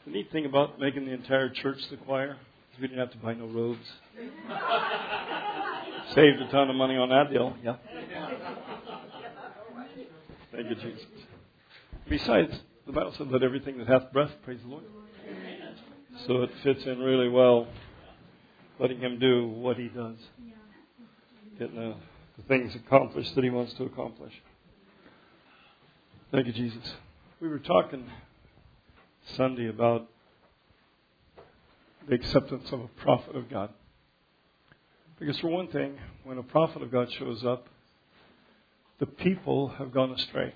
The neat thing about making the entire church the choir is we didn't have to buy no robes. Saved a ton of money on that deal. Yeah. Thank you, Jesus. Besides, the Bible said, let everything that hath breath praise the Lord. So it fits in really well, letting Him do what He does. Getting the things accomplished that He wants to accomplish. Thank you, Jesus. We were talking Sunday about the acceptance of a prophet of God. Because for one thing, when a prophet of God shows up, the people have gone astray.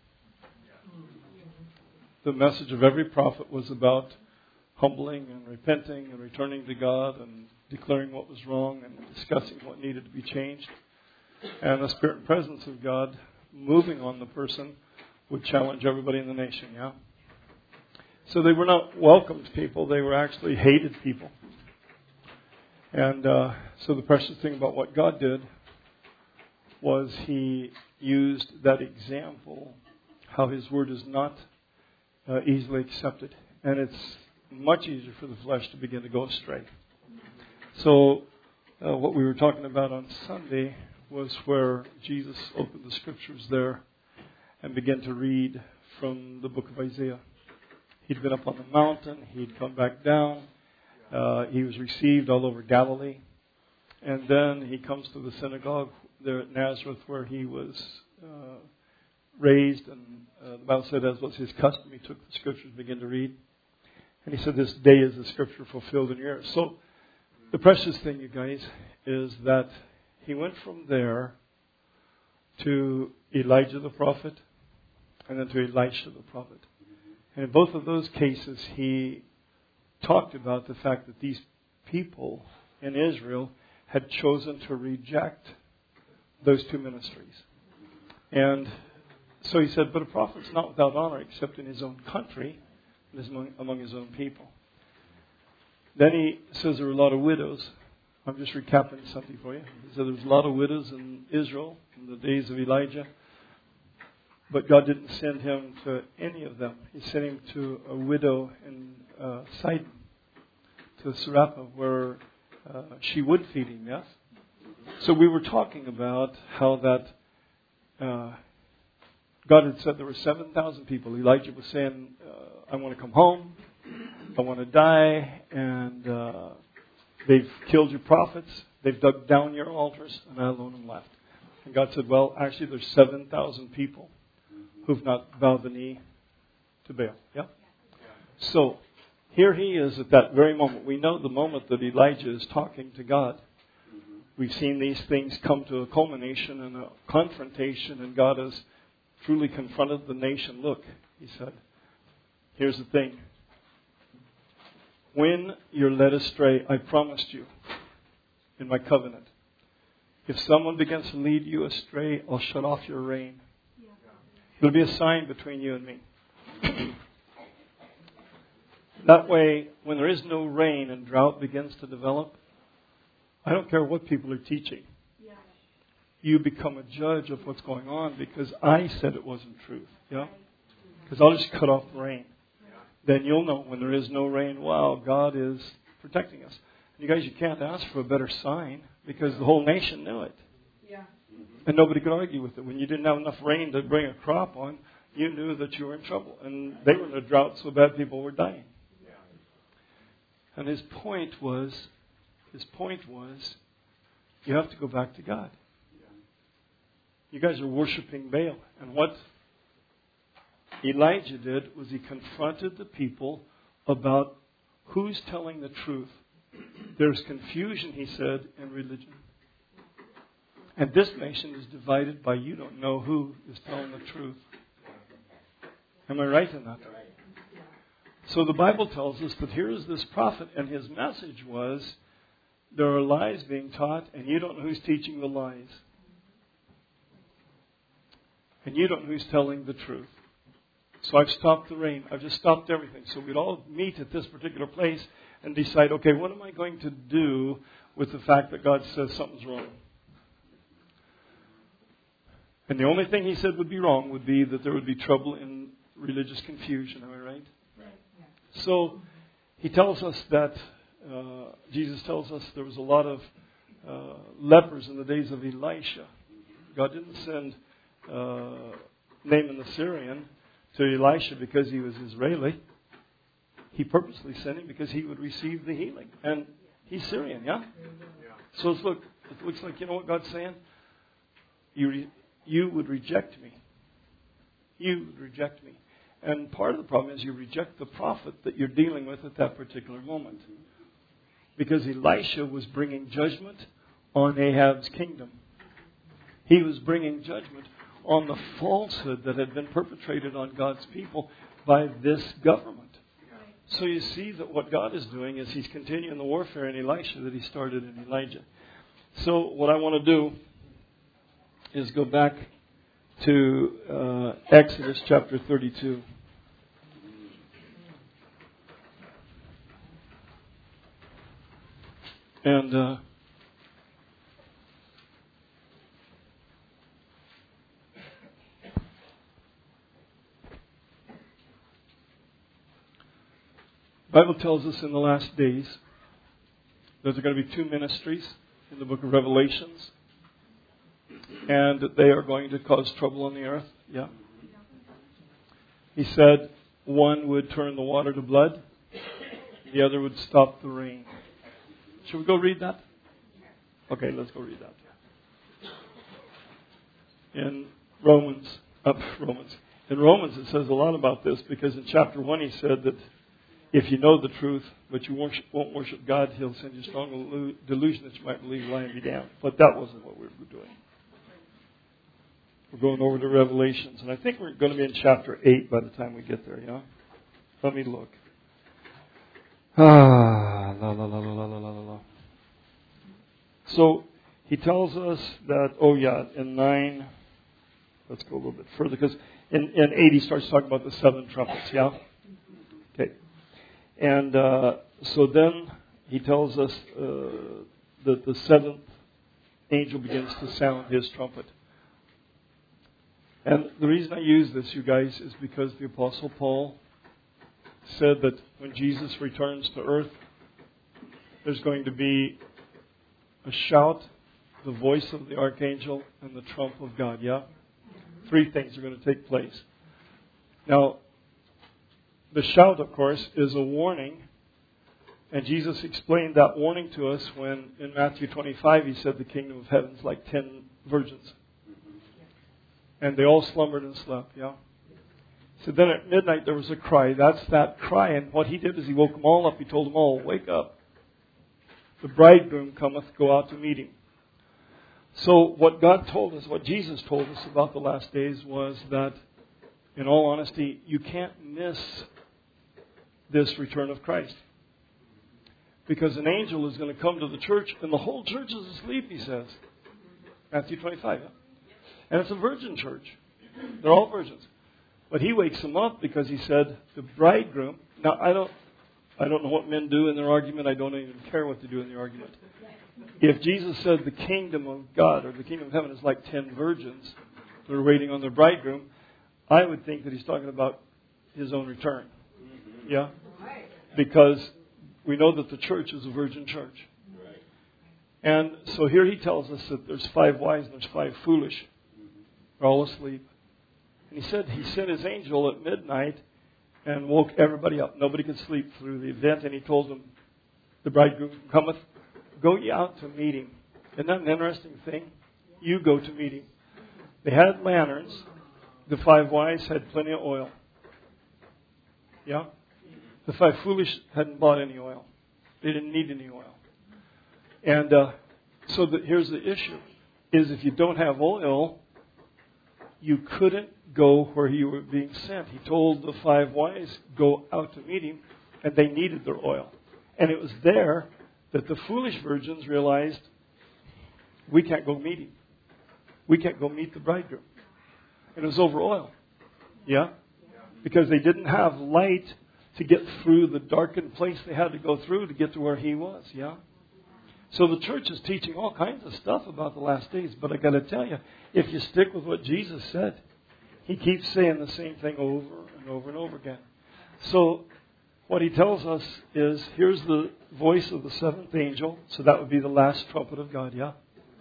The message of every prophet was about humbling and repenting and returning to God and declaring what was wrong and discussing what needed to be changed. And the Spirit and presence of God moving on the person would challenge everybody in the nation, yeah? So they were not welcomed people, they were actually hated people. And so the precious thing about what God did was He used that example, how His Word is not easily accepted. And it's much easier for the flesh to begin to go astray. So what we were talking about on Sunday was where Jesus opened the Scriptures there and began to read from the book of Isaiah. He'd been up on the mountain. He'd come back down. He was received all over Galilee. And then he comes to the synagogue there at Nazareth where he was raised. And the Bible said, as was his custom, he took the Scriptures and began to read. And he said, this day is the Scripture fulfilled in yours. So the precious thing, you guys, is that he went from there to Elijah the prophet and then to Elisha the prophet. And in both of those cases, he talked about the fact that these people in Israel had chosen to reject those two ministries. And so he said, but a prophet's not without honor except in his own country and among his own people. Then he says there were a lot of widows. I'm just recapping something for you. He said there was a lot of widows in Israel in the days of Elijah. But God didn't send him to any of them. He sent him to a widow in Sidon, to Sarepta, where she would feed him, yes? So we were talking about how that God had said there were 7,000 people. Elijah was saying, I want to come home. I want to die. And they've killed your prophets. They've dug down your altars. And I alone am left. And God said, well, actually there's 7,000 people who've not bowed the knee to Baal. Yeah? So, here he is at that very moment. We know the moment that Elijah is talking to God. We've seen these things come to a culmination and a confrontation, and God has truly confronted the nation. Look, he said, here's the thing. When you're led astray, I promised you in my covenant, if someone begins to lead you astray, I'll shut off your rain. It'll be a sign between you and me. That way, when there is no rain and drought begins to develop, I don't care what people are teaching. You become a judge of what's going on because I said it wasn't truth. Yeah? Because I'll just cut off the rain. Then you'll know when there is no rain, wow, God is protecting us. You guys, you can't ask for a better sign because the whole nation knew it. And nobody could argue with it. When you didn't have enough rain to bring a crop on, you knew that you were in trouble. And they were in a drought so bad people were dying. And his point was, you have to go back to God. You guys are worshiping Baal. And what Elijah did was he confronted the people about who's telling the truth. There's confusion, he said, in religion. And this nation is divided by you don't know who is telling the truth. Am I right in that? So the Bible tells us that here is this prophet, and his message was, there are lies being taught, and you don't know who's teaching the lies. And you don't know who's telling the truth. So I've stopped the rain. I've just stopped everything. So we'd all meet at this particular place and decide, okay, what am I going to do with the fact that God says something's wrong? And the only thing he said would be wrong would be that there would be trouble in religious confusion. Am I right? So he tells us that, Jesus tells us there was a lot of lepers in the days of Elisha. God didn't send Naaman the Syrian to Elisha because he was Israeli. He purposely sent him because he would receive the healing. And he's Syrian, yeah? So it looks like, you know what God's saying? You would reject me. You would reject me. And part of the problem is you reject the prophet that you're dealing with at that particular moment. Because Elisha was bringing judgment on Ahab's kingdom. He was bringing judgment on the falsehood that had been perpetrated on God's people by this government. So you see that what God is doing is He's continuing the warfare in Elisha that He started in Elijah. So what I want to do is go back to Exodus chapter 32. And the Bible tells us in the last days that there are going to be two ministries in the book of Revelations, and that they are going to cause trouble on the earth. Yeah. He said one would turn the water to blood, the other would stop the rain. Should we go read that? Okay, let's go read that. In Romans, it says a lot about this, because in chapter 1 he said that if you know the truth, but you won't worship God, He'll send you strong delusion that you might believe, lie, and be damned. But that wasn't what we were doing. We're going over to Revelations, and I think we're going to be in chapter 8 by the time we get there, yeah? Let me look. So, he tells us that, in 9, let's go a little bit further, because in 8 he starts talking about the 7 trumpets, yeah? Okay. And so then he tells us that the 7th angel begins to sound his trumpet. And the reason I use this, you guys, is because the Apostle Paul said that when Jesus returns to earth, there's going to be a shout, the voice of the archangel, and the trump of God, yeah? 3 things are going to take place. Now, the shout, of course, is a warning. And Jesus explained that warning to us when in Matthew 25 He said the kingdom of heaven is like 10 virgins. And they all slumbered and slept, yeah? So then at midnight there was a cry. That's that cry. And what He did is He woke them all up. He told them all, wake up. The bridegroom cometh, go out to meet him. So what God told us, what Jesus told us about the last days was that, in all honesty, you can't miss this return of Christ. Because an angel is going to come to the church, and the whole church is asleep, he says. Matthew 25. Yeah? And it's a virgin church. They're all virgins. But he wakes them up because he said, the bridegroom. Now, I don't know what men do in their argument. I don't even care what they do in the argument. If Jesus said the kingdom of God or the kingdom of heaven is like 10 virgins that are waiting on their bridegroom, I would think that He's talking about His own return. Yeah? Because we know that the church is a virgin church. And so here He tells us that there's 5 wise and there's 5 foolish. They're all asleep. And He said He sent His angel at midnight and woke everybody up. Nobody could sleep through the event. And He told them, the bridegroom cometh, go ye out to meet him. Isn't that an interesting thing? You go to meet him. They had lanterns. The 5 wise had plenty of oil. Yeah? The 5 foolish hadn't bought any oil. They didn't need any oil. And so here's the issue, is if you don't have oil, you couldn't go where you were being sent. He told the 5 wise, go out to meet him, and they needed their oil. And it was there that the foolish virgins realized, we can't go meet him. We can't go meet the bridegroom. And it was over oil. Yeah? Because they didn't have light to get through the darkened place they had to go through to get to where He was. Yeah? So the church is teaching all kinds of stuff about the last days. But I got to tell you, if you stick with what Jesus said, He keeps saying the same thing over and over and over again. So what he tells us is, here's the voice of the seventh angel. So that would be the last trumpet of God, yeah?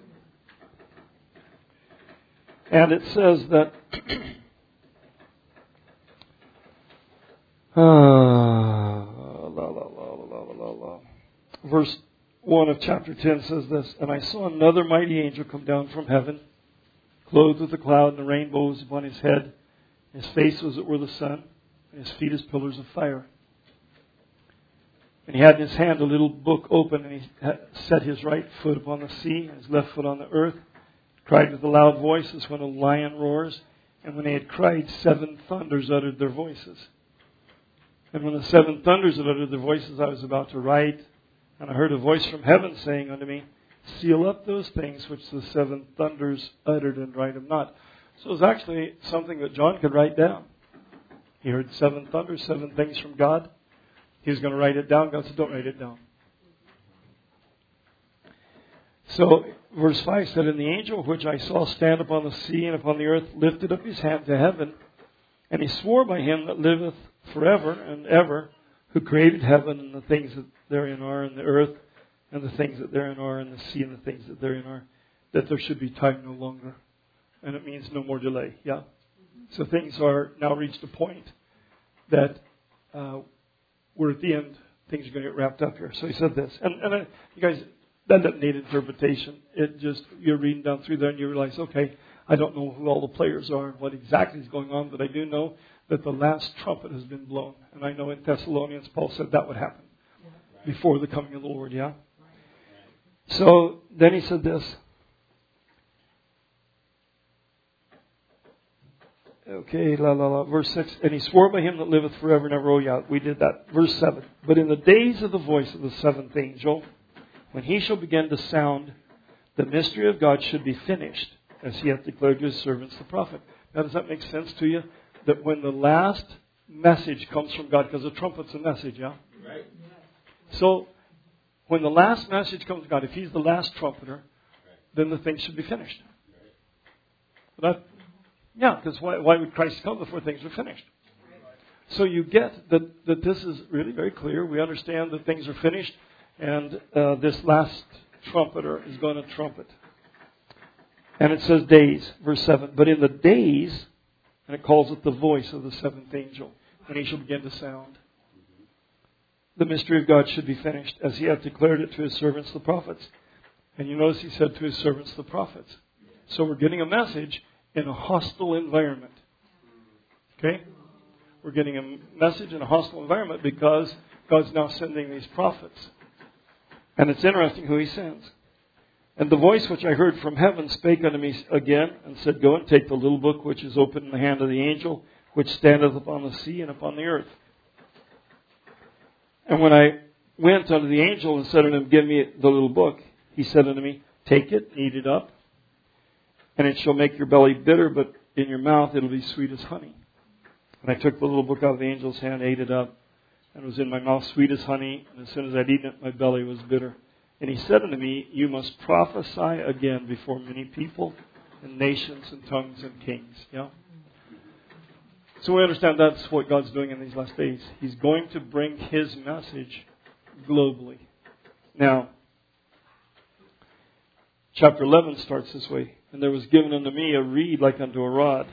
And it says that verse 1 of chapter 10 says this, and I saw another mighty angel come down from heaven, clothed with a cloud, and the rainbow was upon his head. His face was as it were the sun, and his feet as pillars of fire. And he had in his hand a little book open, and he set his right foot upon the sea, and his left foot on the earth. He cried with a loud voice as when a lion roars. And when they had cried, 7 thunders uttered their voices. And when the 7 thunders had uttered their voices, I was about to write. And I heard a voice from heaven saying unto me, seal up those things which the 7 thunders uttered, and write them not. So it was actually something that John could write down. He heard 7 thunders, 7 things from God. He was going to write it down. God said, don't write it down. So, verse 5 said, and the angel which I saw stand upon the sea and upon the earth lifted up his hand to heaven, and he swore by him that liveth forever and ever, who created heaven and the things that therein are, and the earth and the things that therein are, and the sea and the things that therein are, that there should be time no longer. And it means no more delay. Yeah? So things are now reached a point that we're at the end. Things are going to get wrapped up here. So he said this. And you guys, that doesn't need interpretation. It just, you're reading down through there and you realize, okay, I don't know who all the players are and what exactly is going on, but I do know that the last trumpet has been blown. And I know in Thessalonians, Paul said that would happen before the coming of the Lord, yeah? So then he said this. Okay, verse 6. And he swore by him that liveth forever and ever. Oh, yeah, we did that. Verse 7. But in the days of the voice of the 7th angel, when he shall begin to sound, the mystery of God should be finished, as he hath declared to his servants the prophet. Now, does that make sense to you? That when the last message comes from God, because a trumpet's a message, yeah? Right. So, when the last message comes from God, if he's the last trumpeter, then the thing should be finished. But yeah, because why would Christ come before things are finished? So you get that this is really very clear. We understand that things are finished, and this last trumpeter is going to trumpet. And it says days, verse 7. But in the days, and it calls it the voice of the 7th angel, when he shall begin to sound, the mystery of God should be finished, as he hath declared it to his servants the prophets. And you notice he said to his servants the prophets. So we're getting a message in a hostile environment. Okay? We're getting a message in a hostile environment because God's now sending these prophets. And it's interesting who he sends. And the voice which I heard from heaven spake unto me again, and said, go and take the little book which is open in the hand of the angel, which standeth upon the sea and upon the earth. And when I went unto the angel and said unto him, give me the little book, he said unto me, take it, eat it up, and it shall make your belly bitter, but in your mouth it'll be sweet as honey. And I took the little book out of the angel's hand, ate it up, and it was in my mouth sweet as honey. And as soon as I'd eaten it, my belly was bitter. And he said unto me, you must prophesy again before many people and nations and tongues and kings. Yeah? So we understand that's what God's doing in these last days. He's going to bring his message globally. Now, chapter 11 starts this way. And there was given unto me a reed like unto a rod.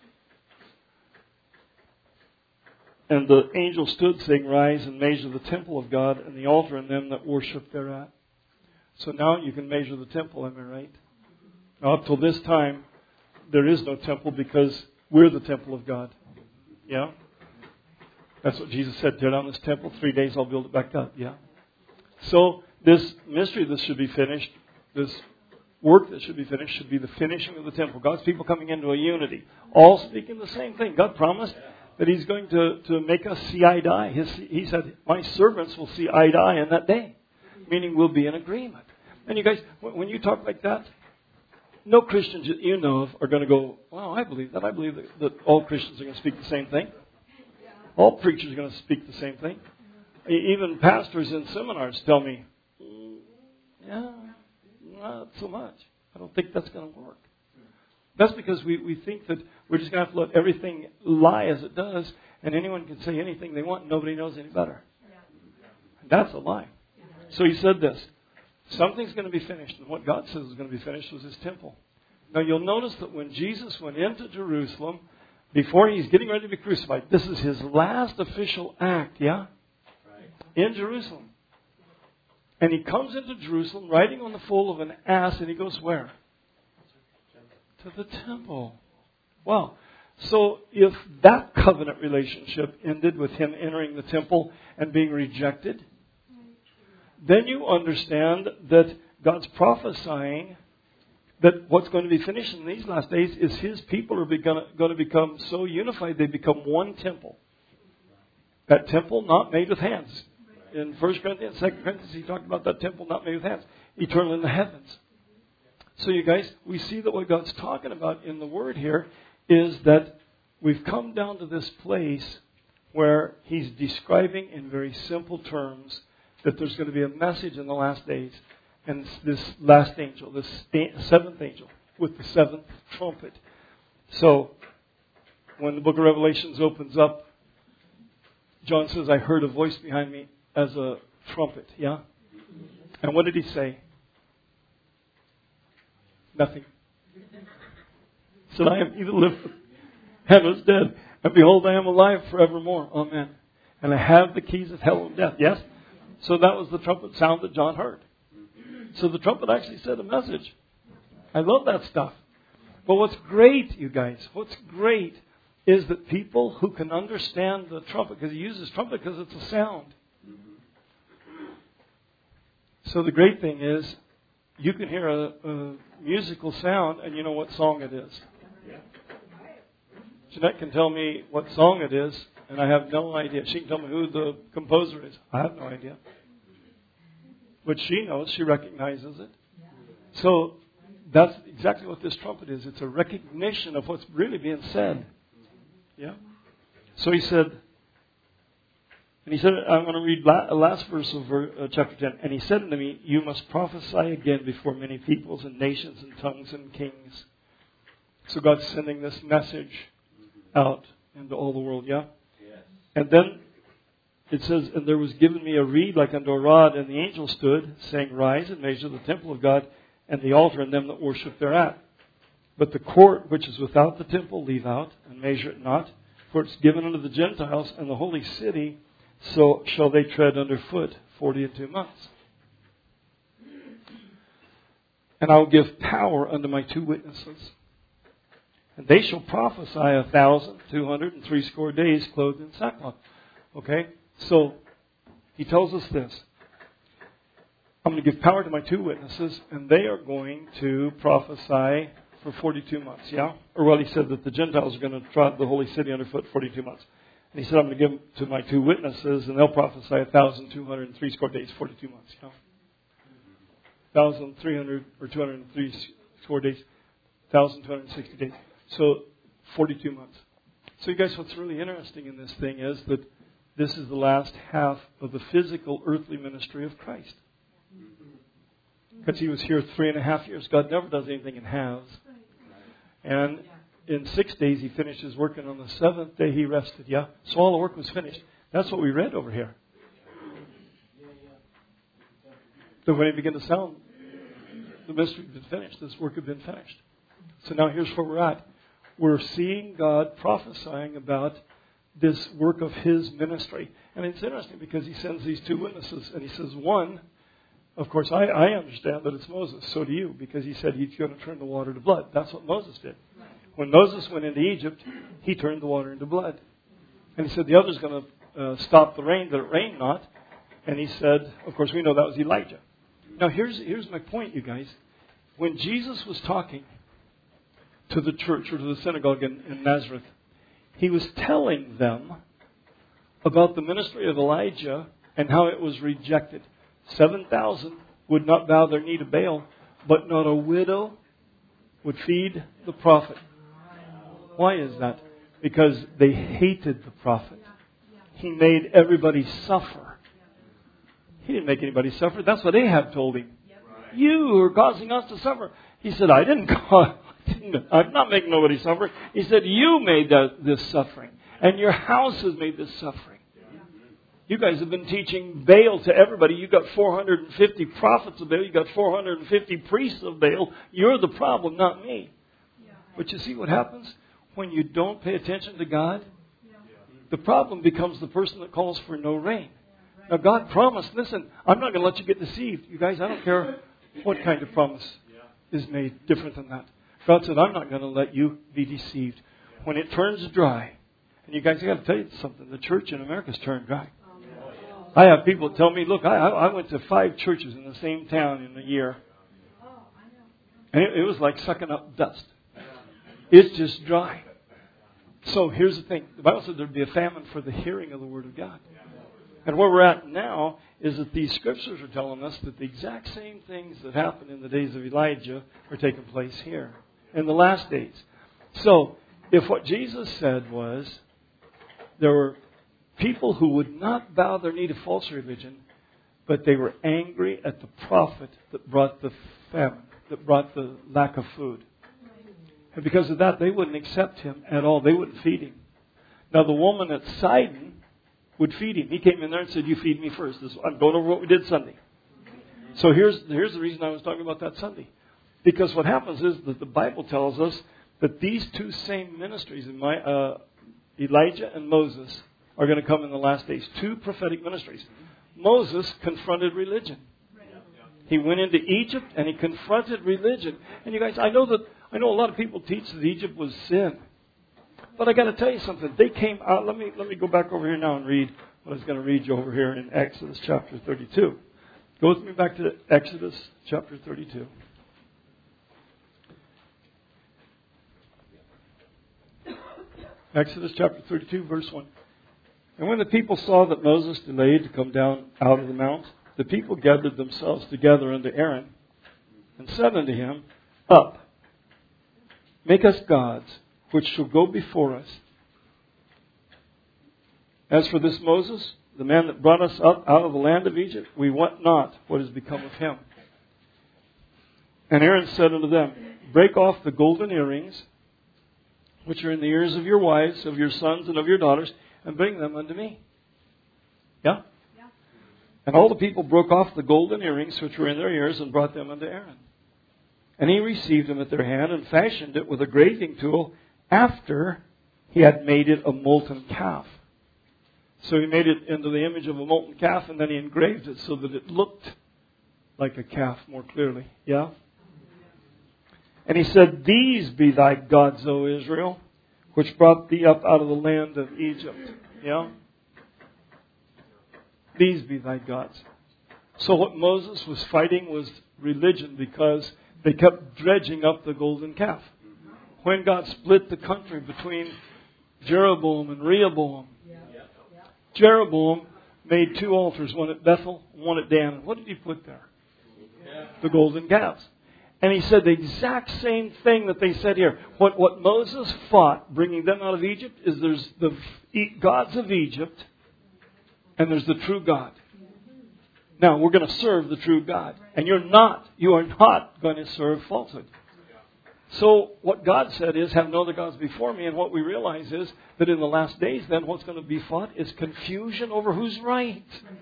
And the angel stood, saying, rise and measure the temple of God and the altar and them that worship thereat. So now you can measure the temple, am I right? Now up till this time, there is no temple because we're the temple of God. Yeah? That's what Jesus said. Tear down this temple, 3 days I'll build it back up. Yeah? So this mystery that should be finished, this work that should be finished, should be the finishing of the temple. God's people coming into a unity. All speaking the same thing. God promised that he's going to make us see eye to eye. He said, my servants will see eye to eye in that day. Meaning we'll be in agreement. And you guys, when you talk like that, no Christians that you know of are going to go, well, I believe that. I believe that all Christians are going to speak the same thing. All preachers are going to speak the same thing. Even pastors in seminars tell me, yeah, not so much. I don't think that's going to work. That's because we think that we're just going to have to let everything lie as it does, and anyone can say anything they want and nobody knows any better. That's a lie. So he said this. Something's going to be finished, and what God says is going to be finished was His temple. Now you'll notice that when Jesus went into Jerusalem, before He's getting ready to be crucified, this is His last official act, yeah? In Jerusalem. And He comes into Jerusalem riding on the foal of an ass, and He goes where? To the temple. Wow. So if that covenant relationship ended with Him entering the temple and being rejected, then you understand that God's prophesying that what's going to be finished in these last days is His people are going to become so unified they become one temple. That temple not made with hands. In 1 Corinthians, 2 Corinthians, he talked about that temple not made with hands, eternal in the heavens. So you guys, we see that what God's talking about in the Word here is that we've come down to this place where He's describing in very simple terms that there's going to be a message in the last days. And this last angel, this seventh angel, with the seventh trumpet. So, when the book of Revelations opens up, John says, I heard a voice behind me as a trumpet. Yeah? And what did he say? Nothing. He said, I am he that liveth and was dead. And behold, I am alive forevermore. Amen. And I have the keys of hell and death. Yes? So that was the trumpet sound that John heard. So the trumpet actually said a message. I love that stuff. But what's great, you guys, what's great is that people who can understand the trumpet, because he uses trumpet because it's a sound. So the great thing is, you can hear a musical sound and you know what song it is. Jeanette can tell me what song it is, and I have no idea. She can tell me who the composer is. I have no idea. But she knows, she recognizes it. So that's exactly what this trumpet is. It's a recognition of what's really being said. Yeah. So he said, I'm going to read last verse of chapter 10. And he said unto me, you must prophesy again before many peoples and nations and tongues and kings. So God's sending this message out into all the world, yeah? Yes. And then it says, and there was given me a reed like unto a rod, and the angel stood, saying, rise and measure the temple of God, and the altar, and them that worship thereat. But the court which is without the temple leave out, and measure it not, for it's given unto the Gentiles, and the holy city, so shall they tread under foot 42 months. And I will give power unto my 2 witnesses, and they shall prophesy 1,260 days, clothed in sackcloth. Okay? So, he tells us this. I'm going to give power to my 2 witnesses, and they are going to prophesy for 42 months, yeah? Or well, he said that the Gentiles are going to trod the holy city underfoot 42 months. And he said, I'm going to give them to my 2 witnesses, and they'll prophesy 1,260 days, 42 months, yeah? 1,300 or 203 days, 1,260 days. So, 42 months. So you guys, what's really interesting in this thing is that this is the last half of the physical earthly ministry of Christ. Because He was here 3.5 years. God never does anything in halves. And in 6 days He finished His work, and on the 7th day He rested. Yeah? So all the work was finished. That's what we read over here. That when He began to sound, the mystery had been finished. This work had been finished. So now here's where we're at. We're seeing God prophesying about this work of His ministry. And it's interesting because He sends these 2 witnesses. And He says, one, of course, I understand that it's Moses. So do you. Because He said He's going to turn the water to blood. That's what Moses did. When Moses went into Egypt, he turned the water into blood. And He said the other's going to stop the rain, that it rain not. And He said, of course, we know that was Elijah. Now, here's my point, you guys. When Jesus was talking to the church or to the synagogue in Nazareth, He was telling them about the ministry of Elijah and how it was rejected. 7,000 would not bow their knee to Baal, but not a widow would feed the prophet. Why is that? Because they hated the prophet. He made everybody suffer. He didn't make anybody suffer. That's what Ahab told him. You are causing us to suffer. He said, I didn't I'm not making nobody suffer. He said, you made this suffering. And your house has made this suffering. You guys have been teaching Baal to everybody. You got 450 prophets of Baal. You got 450 priests of Baal. You're the problem, not me. But you see what happens when you don't pay attention to God? The problem becomes the person that calls for no rain. Now God promised, listen, I'm not going to let you get deceived. You guys, I don't care what kind of promise is made different than that. God said, I'm not going to let you be deceived. When it turns dry, and you guys, I got to tell you something, the church in America's turned dry. I have people tell me, look, I went to 5 churches in the same town in a year. And it was like sucking up dust. It's just dry. So here's the thing. The Bible said there'd be a famine for the hearing of the Word of God. And where we're at now is that these Scriptures are telling us that the exact same things that happened in the days of Elijah are taking place here in the last days. So if what Jesus said was there were people who would not bow their knee to false religion, but they were angry at the prophet that brought the famine, that brought the lack of food. And because of that, they wouldn't accept him at all. They wouldn't feed him. Now, the woman at Sidon would feed him. He came in there and said, you feed me first. I'm going over what we did Sunday. So here's the reason I was talking about that Sunday. Because what happens is that the Bible tells us that these two same ministries, Elijah and Moses, are going to come in the last days. 2 prophetic ministries. Moses confronted religion. He went into Egypt and he confronted religion. And you guys, I know a lot of people teach that Egypt was sin. But I got to tell you something. They came out. Let me go back over here now and read what I was going to read you over here in Exodus chapter 32. Go with me back to Exodus chapter 32. Exodus chapter 32, verse 1. And when the people saw that Moses delayed to come down out of the mount, the people gathered themselves together unto Aaron and said unto him, Up, make us gods, which shall go before us. As for this Moses, the man that brought us up out of the land of Egypt, we wot not what has become of him. And Aaron said unto them, Break off the golden earrings, which are in the ears of your wives, of your sons, and of your daughters, and bring them unto me. Yeah? And all the people broke off the golden earrings which were in their ears and brought them unto Aaron. And he received them at their hand and fashioned it with a graving tool after he had made it a molten calf. So he made it into the image of a molten calf, and then he engraved it so that it looked like a calf more clearly. Yeah? And he said, These be thy gods, O Israel, which brought thee up out of the land of Egypt. Yeah? These be thy gods. So what Moses was fighting was religion, because they kept dredging up the golden calf. When God split the country between Jeroboam and Rehoboam, Jeroboam made 2 altars, one at Bethel, one at Dan. What did he put there? The golden calves. And he said the exact same thing that they said here. What Moses fought, bringing them out of Egypt, is there's the gods of Egypt, and there's the true God. Now, we're going to serve the true God. And you are not going to serve falsehood. So what God said is, have no other gods before me. And what we realize is that in the last days, then, what's going to be fought is confusion over who's right.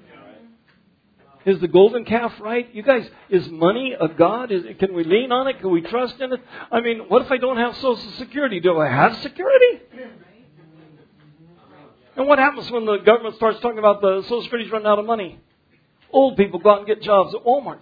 Is the golden calf right? You guys, is money a god? Can we lean on it? Can we trust in it? I mean, what if I don't have Social Security? Do I have security? And what happens when the government starts talking about the Social Security's running out of money? Old people go out and get jobs at Walmart.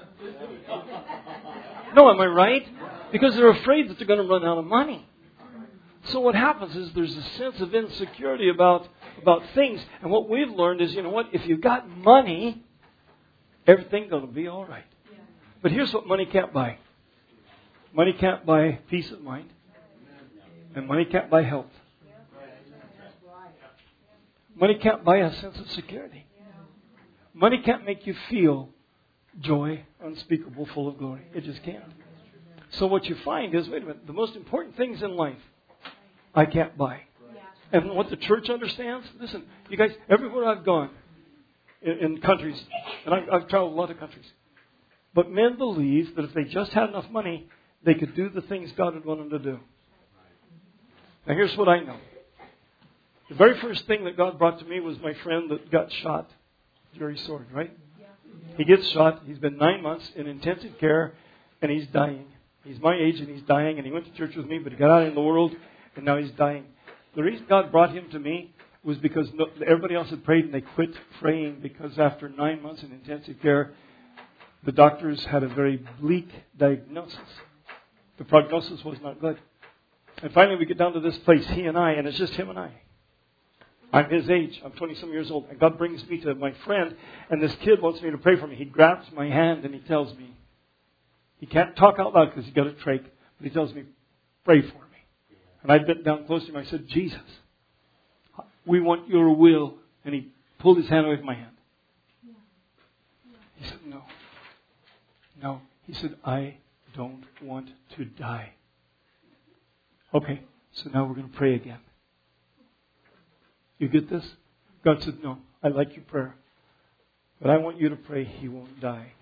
No, am I right? Because they're afraid that they're going to run out of money. So what happens is there's a sense of insecurity about things. And what we've learned is, you know what? If you've got money, everything's going to be all right. But here's what money can't buy. Money can't buy peace of mind. And money can't buy health. Money can't buy a sense of security. Money can't make you feel joy unspeakable, full of glory. It just can't. So what you find is, wait a minute, the most important things in life, I can't buy. And what the church understands, listen, you guys, everywhere I've gone in countries, and I've traveled a lot of countries, but men believe that if they just had enough money, they could do the things God would want them to do. Now here's what I know. The very first thing that God brought to me was my friend that got shot. Jerry Sword, right? He gets shot. He's been 9 months in intensive care, and he's dying. He's my age, and he's dying, and he went to church with me, but he got out in the world, and now he's dying. The reason God brought him to me was because everybody else had prayed, and they quit praying because after 9 months in intensive care, the doctors had a very bleak diagnosis. The prognosis was not good. And finally we get down to this place, he and I, and it's just him and I. I'm his age. I'm 20-some years old. And God brings me to my friend, and this kid wants me to pray for me. He grabs my hand and he tells me, he can't talk out loud because he's got a trach, but he tells me, pray for me. And I bent down close to him. I said, Jesus, we want your will. And he pulled his hand away from my hand. He said, no. No. He said, I don't want to die. Okay, so now we're going to pray again. You get this? God said, no, I like your prayer. But I want you to pray he won't die.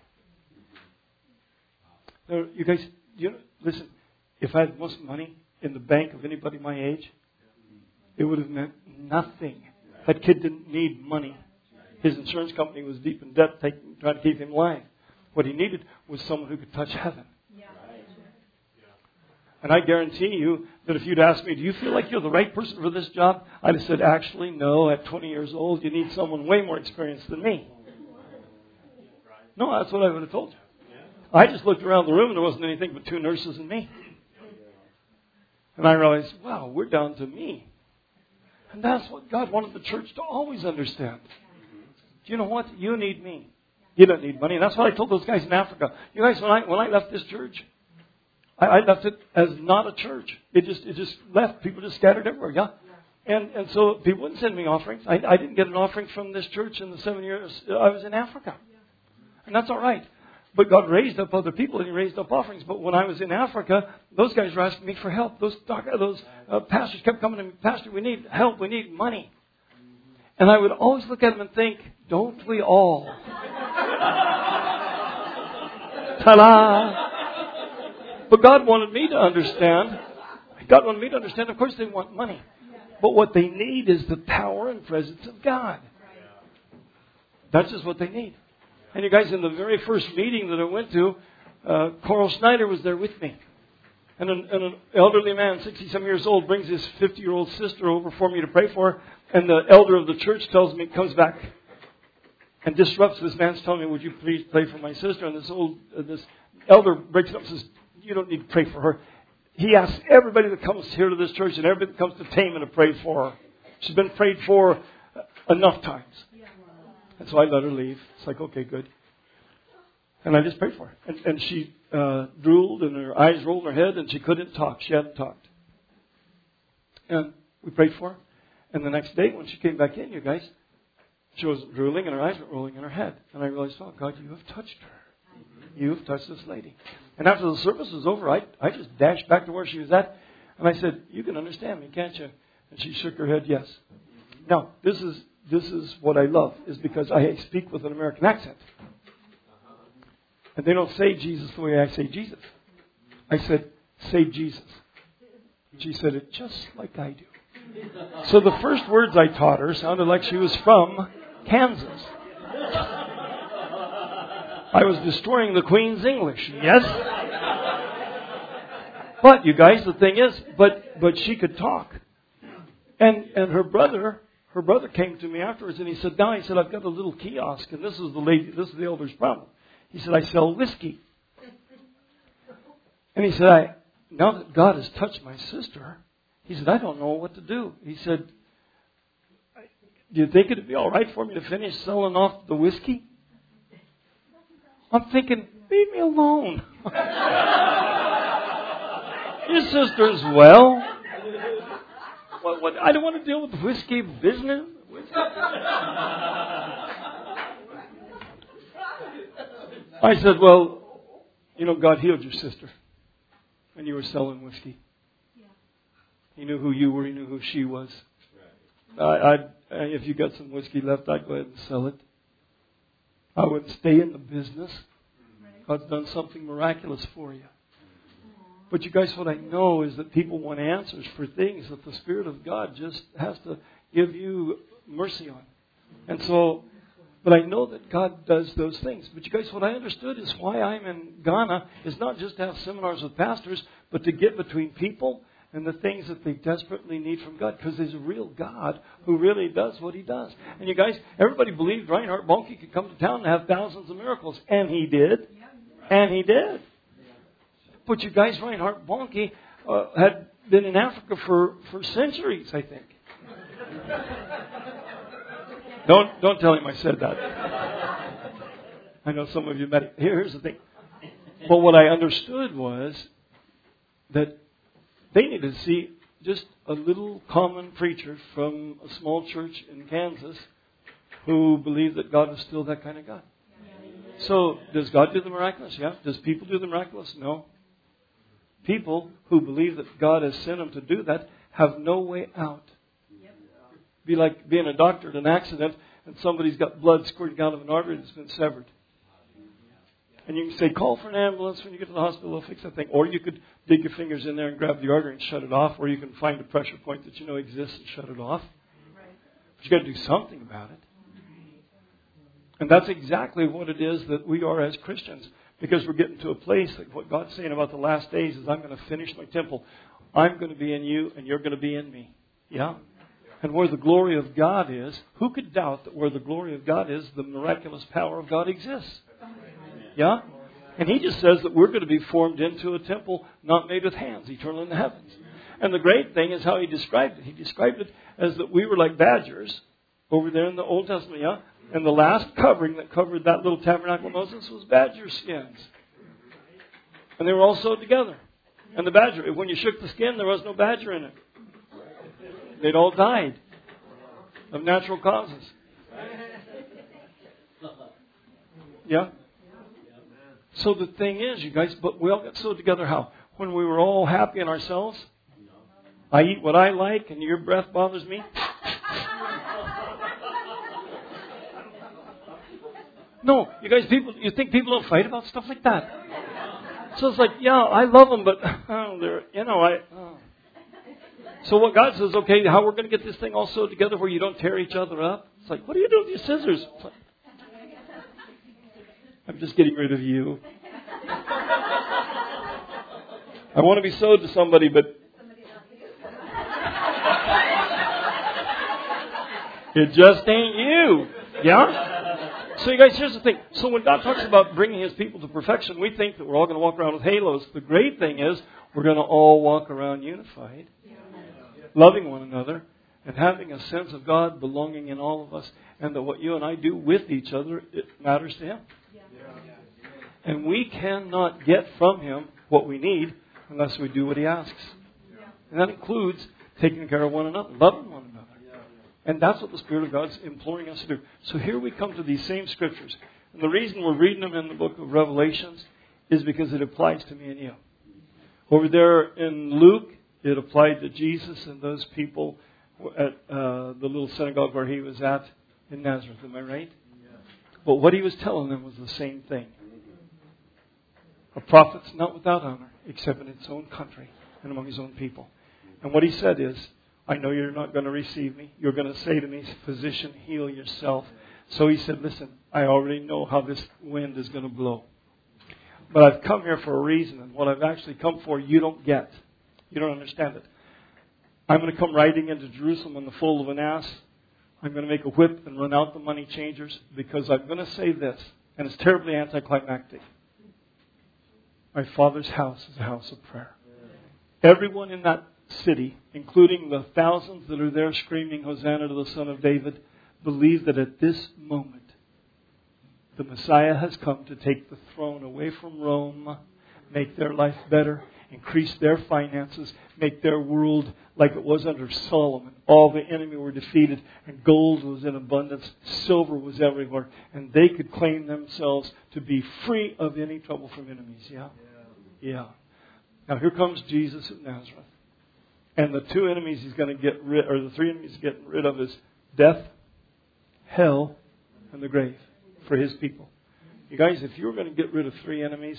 Now, you guys, listen, if I had most money in the bank of anybody my age, it would have meant nothing. That kid didn't need money. His insurance company was deep in debt, trying to keep him alive. What he needed was someone who could touch heaven. And I guarantee you that if you'd asked me, do you feel like you're the right person for this job? I'd have said, actually, no. At 20 years old, you need someone way more experienced than me. No, that's what I would have told you. I just looked around the room and there wasn't anything but 2 nurses and me. And I realized, wow, we're down to me. And that's what God wanted the church to always understand. Do you know what? You need me. You don't need money. And that's what I told those guys in Africa. You guys, when I left this church, I left it as not a church. It just left. People just scattered everywhere, yeah? And so people wouldn't send me offerings. I didn't get an offering from this church in the 7 years I was in Africa. And that's all right. But God raised up other people and He raised up offerings. But when I was in Africa, those guys were asking me for help. Those pastors kept coming to me, Pastor, we need help. We need money. And I would always look at them and think, don't we all? Ta-da! But God wanted me to understand. Of course they want money. But what they need is the power and presence of God. That's just what they need. And you guys, in the very first meeting that I went to, Coral Snyder was there with me. And an elderly man, 60-some years old, brings his 50-year-old sister over for me to pray for her. And the elder of the church comes back and disrupts this man's telling me, would you please pray for my sister? And this elder breaks it up and says, you don't need to pray for her. He asks everybody that comes here to this church and everybody that comes to Taman to pray for her. She's been prayed for enough times. And so I let her leave. It's like, okay, good. And I just prayed for her. And she drooled and her eyes rolled in her head and she couldn't talk. She hadn't talked. And we prayed for her. And the next day when she came back in, you guys, she wasn't drooling and her eyes weren't rolling in her head. And I realized, oh, God, you have touched her. You have touched this lady. And after the service was over, I just dashed back to where she was at. And I said, you can understand me, can't you? And she shook her head, yes. Now, this is what I love, is because I speak with an American accent. And they don't say Jesus the way I say Jesus. I said, say Jesus. She said it just like I do. So the first words I taught her sounded like she was from Kansas. I was destroying the Queen's English, yes? But, you guys, the thing is, but she could talk. And her brother came to me afterwards and he said, now, I've got a little kiosk and this is the elder's problem. He said, I sell whiskey. And he said, now that God has touched my sister, he said, I don't know what to do. He said, do you think it'd be all right for me to finish selling off the whiskey? I'm thinking, leave me alone. Your sister's well. What? I don't want to deal with whiskey business. I said, well, God healed your sister. And you were selling whiskey. He knew who you were. He knew who she was. If you got some whiskey left, I'd go ahead and sell it. I wouldn't stay in the business. God's done something miraculous for you. But you guys, what I know is that people want answers for things that the Spirit of God just has to give you mercy on. And so, but I know that God does those things. But you guys, what I understood is why I'm in Ghana is not just to have seminars with pastors, but to get between people and the things that they desperately need from God. Because there's a real God who really does what He does. And you guys, everybody believed Reinhard Bonnke could come to town and have thousands of miracles. And he did. And he did. But you guys, Reinhard Bonnke had been in Africa for centuries, I think. Don't tell him I said that. I know some of you met him. Here's the thing. But what I understood was that they needed to see just a little common preacher from a small church in Kansas who believed that God was still that kind of God. So, does God do the miraculous? Yeah. Does people do the miraculous? No. People who believe that God has sent them to do that have no way out. Be like being a doctor at an accident and somebody's got blood squirting out of an artery that's been severed. And you can say, call for an ambulance when you get to the hospital, they'll fix that thing. Or you could dig your fingers in there and grab the artery and shut it off. Or you can find a pressure point that you know exists and shut it off. But you've got to do something about it. And that's exactly what it is that we are as Christians. Because we're getting to a place that what God's saying about the last days is I'm going to finish my temple. I'm going to be in you and you're going to be in me. Yeah? And where the glory of God is, who could doubt that where the glory of God is, the miraculous power of God exists? Yeah? And He just says that we're going to be formed into a temple not made with hands, eternal in the heavens. And the great thing is how He described it. He described it as that we were like badgers over there in the Old Testament, yeah? And the last covering that covered that little tabernacle of Moses was badger skins. And they were all sewed together. And the badger, when you shook the skin, there was no badger in it. They'd all died of natural causes. Yeah? So the thing is, you guys, but we all got sewed together how? When we were all happy in ourselves? I eat what I like and your breath bothers me? No, you guys, you think people don't fight about stuff like that? So it's like, yeah, I love them, but So what God says, okay, how we're going to get this thing all sewed together where you don't tear each other up? It's like, what do you do with your scissors? Like, I'm just getting rid of you. I want to be sewed to somebody, but it just ain't you. Yeah? So you guys, here's the thing. So when God talks about bringing His people to perfection, we think that we're all going to walk around with halos. The great thing is we're going to all walk around unified, loving one another, and having a sense of God belonging in all of us, and that what you and I do with each other, it matters to Him. And we cannot get from Him what we need unless we do what He asks. And that includes taking care of one another, loving one another. And that's what the Spirit of God's imploring us to do. So here we come to these same Scriptures. And the reason we're reading them in the book of Revelations is because it applies to me and you. Over there in Luke, it applied to Jesus and those people at the little synagogue where He was at in Nazareth. Am I right? But what He was telling them was the same thing. A prophet's not without honor except in its own country and among his own people. And what He said is, I know you're not going to receive me. You're going to say to me, physician, heal yourself. So He said, listen, I already know how this wind is going to blow. But I've come here for a reason. And what I've actually come for, you don't get. You don't understand it. I'm going to come riding into Jerusalem on the foal of an ass. I'm going to make a whip and run out the money changers because I'm going to say this. And it's terribly anticlimactic. My Father's house is a house of prayer. Everyone in that city, including the thousands that are there screaming, Hosanna to the Son of David, believe that at this moment, the Messiah has come to take the throne away from Rome, make their life better, increase their finances, make their world like it was under Solomon. All the enemy were defeated, and gold was in abundance, silver was everywhere, and they could claim themselves to be free of any trouble from enemies. Yeah. Now here comes Jesus of Nazareth. And the two enemies He's going to get rid, or the three enemies He's getting rid of is death, hell, and the grave for His people. You guys, if you were going to get rid of three enemies,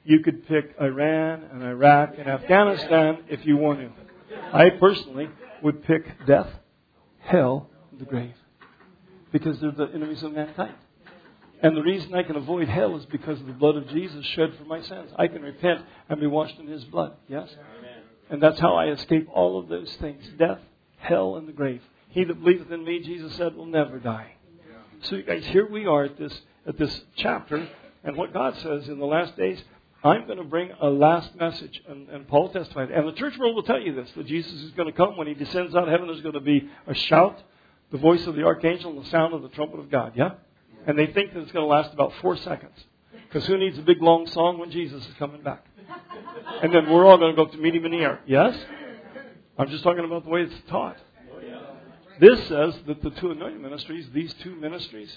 You could pick Iran and Iraq and Afghanistan if you want to. I personally would pick death, hell, and the grave. Because they're the enemies of mankind. And the reason I can avoid hell is because of the blood of Jesus shed for my sins. I can repent and be washed in His blood. Yes? Amen. And that's how I escape all of those things. Death, hell, and the grave. He that believeth in me, Jesus said, will never die. So you guys, here we are at this chapter. And what God says in the last days, I'm going to bring a last message. And Paul testified. And the church world will tell you this, that Jesus is going to come. When He descends out of heaven, there's going to be a shout, the voice of the archangel, and the sound of the trumpet of God. Yeah? And they think that it's going to last about 4 seconds. Because who needs a big long song when Jesus is coming back? And then we're all going to go up to meet Him in the air. Yes? I'm just talking about the way it's taught. This says that the two anointing ministries, these two ministries,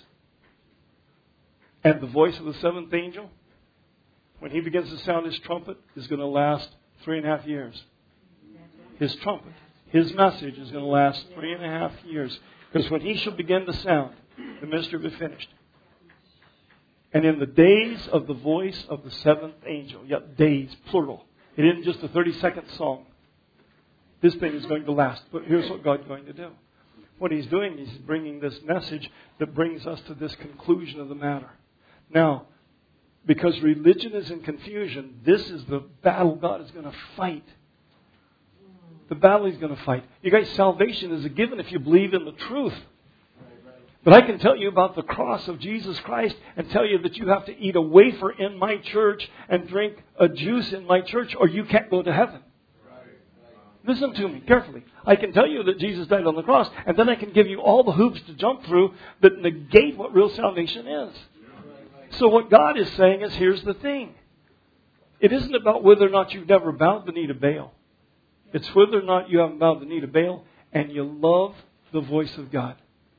and the voice of the seventh angel, when he begins to sound his trumpet, is going to last 3.5 years. His trumpet, his message is going to last 3.5 years. Because when he shall begin to sound, the ministry will be finished. And in the days of the voice of the seventh angel, yep, days, plural. It isn't just a 30-second song. This thing is going to last. But here's what God's going to do. What He's doing is He's bringing this message that brings us to this conclusion of the matter. Now, because religion is in confusion, this is the battle God is going to fight. The battle He's going to fight. You guys, salvation is a given if you believe in the truth. But I can tell you about the cross of Jesus Christ and tell you that you have to eat a wafer in my church and drink a juice in my church or you can't go to heaven. Listen to me carefully. I can tell you that Jesus died on the cross, and then I can give you all the hoops to jump through that negate what real salvation is. So what God is saying is, here's the thing. It isn't about whether or not you've never bowed the knee to Baal. It's whether or not you haven't bowed the knee to Baal and you love the voice of God.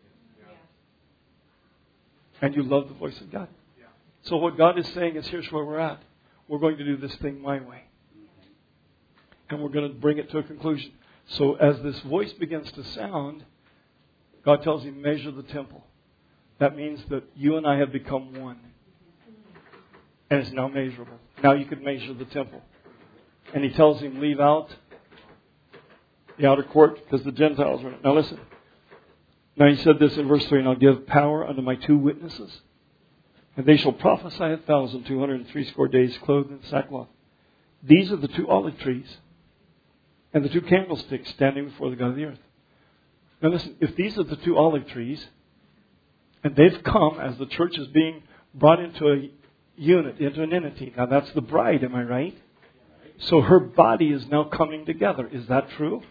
And you love the voice of God. So what God is saying is, here's where we're at. We're going to do this thing my way. And we're going to bring it to a conclusion. So as this voice begins to sound, God tells him, measure the temple. That means that you and I have become one. And it's now measurable. Now you can measure the temple. And He tells him, leave out the outer court because the Gentiles are in it. Now listen. Now He said this in verse 3, and I'll give power unto my 2 witnesses, and they shall prophesy 1,260 days clothed in sackcloth. These are the 2 olive trees and the 2 candlesticks standing before the God of the earth. Now listen, if these are the 2 olive trees, and they've come as the church is being brought into a unit, into an entity. Now that's the bride, am I right? So her body is now coming together. Is that true?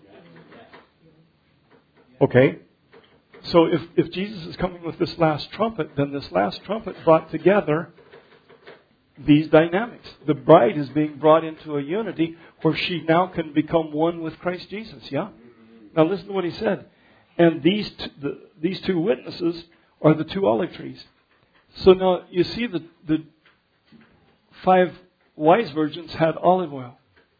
Okay. So if Jesus is coming with this last trumpet, then this last trumpet brought together these dynamics. The bride is being brought into a unity where she now can become one with Christ Jesus. Yeah? Now listen to what He said. And these 2 witnesses are the 2 olive trees. So now you see the 5 wise virgins had olive oil.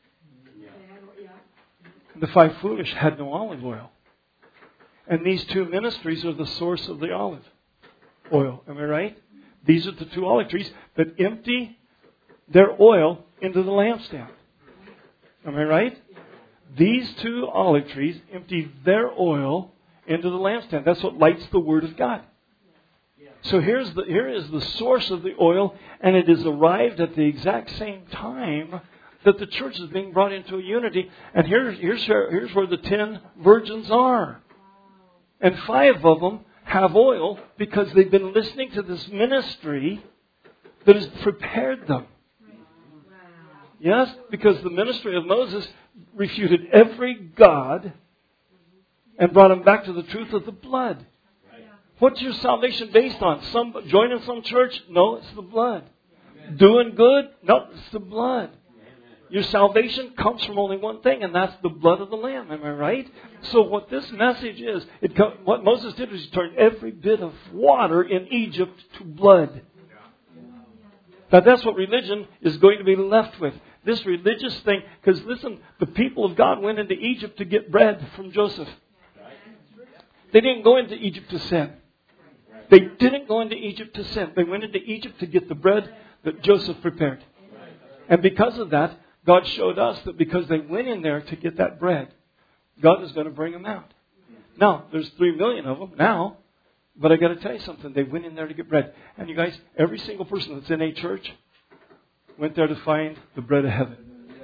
The 5 foolish had no olive oil. And these 2 ministries are the source of the olive oil. Am I right? These are the 2 olive trees that empty their oil into the lampstand. Am I right? These 2 olive trees empty their oil into the lampstand. That's what lights the Word of God. So here is the source of the oil, and it is arrived at the exact same time that the church is being brought into a unity. And here's where the 10 virgins are. And 5 of them have oil because they've been listening to this ministry that has prepared them. Yes? Because the ministry of Moses refuted every god and brought them back to the truth of the blood. What's your salvation based on? Joining some church? No, it's the blood. Doing good? No, it's the blood. Your salvation comes from only one thing, and that's the blood of the Lamb. Am I right? So what this message is, what Moses did was he turned every bit of water in Egypt to blood. Now that's what religion is going to be left with. This religious thing, because listen, the people of God went into Egypt to get bread from Joseph. They didn't go into Egypt to sin. They didn't go into Egypt to sin. They went into Egypt to get the bread that Joseph prepared. And because of that, God showed us that because they went in there to get that bread, God is going to bring them out. Now, there's 3 million of them now, but I got to tell you something. They went in there to get bread. And you guys, every single person that's in a church went there to find the bread of heaven.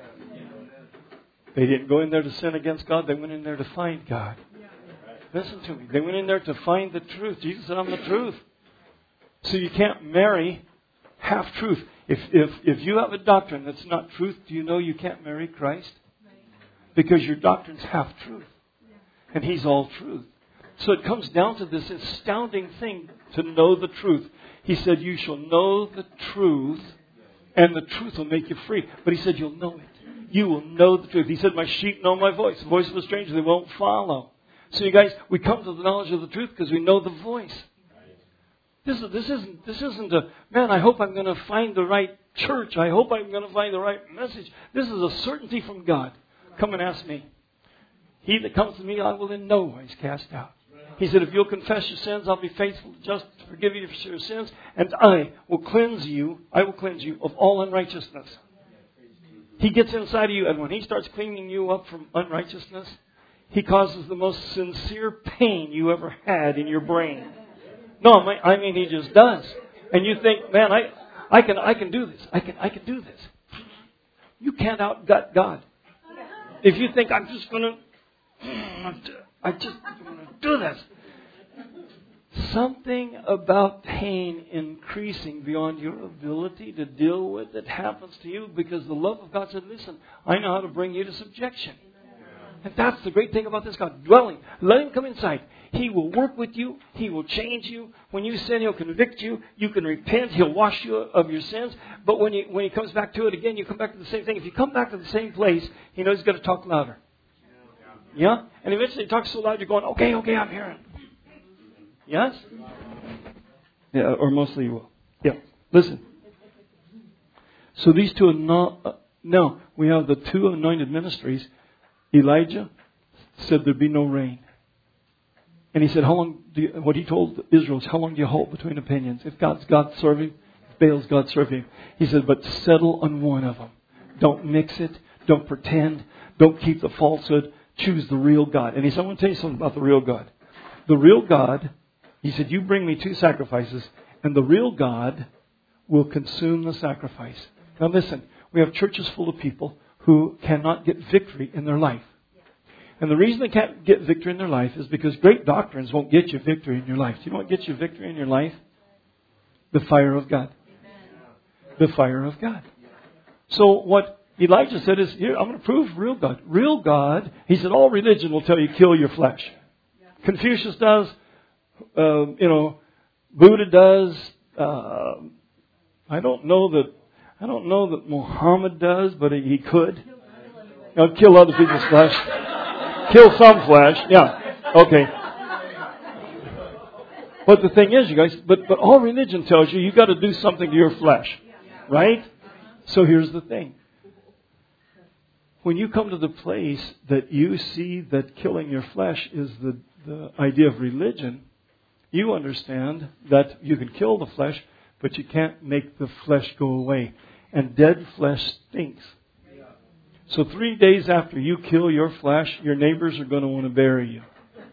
They didn't go in there to sin against God. They went in there to find God. Listen to me. They went in there to find the truth. Jesus said, I'm the truth. So you can't marry half-truth. If you have a doctrine that's not truth, do you know you can't marry Christ? Because your doctrine's half-truth. And He's all truth. So it comes down to this astounding thing to know the truth. He said, you shall know the truth, and the truth will make you free. But He said, you'll know it. You will know the truth. He said, my sheep know my voice. The voice of a stranger they won't follow. So you guys, we come to the knowledge of the truth because we know the voice. This isn't a, man, I hope I'm going to find the right church. I hope I'm going to find the right message. This is a certainty from God. Come and ask me. He that comes to me, I will in no wise cast out. He said, if you'll confess your sins, I'll be faithful, just to forgive you for your sins, and I will cleanse you of all unrighteousness. He gets inside of you, and when He starts cleaning you up from unrighteousness, He causes the most sincere pain you ever had in your brain. No, I mean He just does. And you think, man, I can do this. I can do this. You can't outgut God. If you think I'm just going to do this. Something about pain increasing beyond your ability to deal with it happens to you because the love of God said, listen, I know how to bring you to subjection. And that's the great thing about this God. Dwelling. Let Him come inside. He will work with you. He will change you. When you sin, He'll convict you. You can repent. He'll wash you of your sins. But when He comes back to it again, you come back to the same thing. If you come back to the same place, He knows He's got to talk louder. Yeah? And eventually He talks so loud, you're going, okay, I'm hearing. Yes? Yeah, or mostly you will. Yeah. Listen. So these two are not... now, we have the two anointed ministries. Elijah said there'd be no rain. And he said, how long what he told Israel is, how long do you hold between opinions? If God's God, serve Him. If Baal's God, serve Him. He said, but settle on one of them. Don't mix it. Don't pretend. Don't keep the falsehood. Choose the real God. And he said, I want to tell you something about the real God. The real God, he said, you bring me 2 sacrifices, and the real God will consume the sacrifice. Now listen, we have churches full of people who cannot get victory in their life. And the reason they can't get victory in their life is because great doctrines won't get you victory in your life. Do you know what gets you victory in your life? The fire of God. The fire of God. So what Elijah said is, here, I'm going to prove real God. Real God, he said, all religion will tell you kill your flesh. Confucius does, Buddha does, I don't know that Muhammad does, but he could. Kill other people's flesh. Kill some flesh. Yeah. Okay. But the thing is, you guys, but all religion tells you got to do something to your flesh. Right? So here's the thing. When you come to the place that you see that killing your flesh is the idea of religion, you understand that you can kill the flesh, but you can't make the flesh go away. And dead flesh stinks. So 3 days after you kill your flesh, your neighbors are going to want to bury you.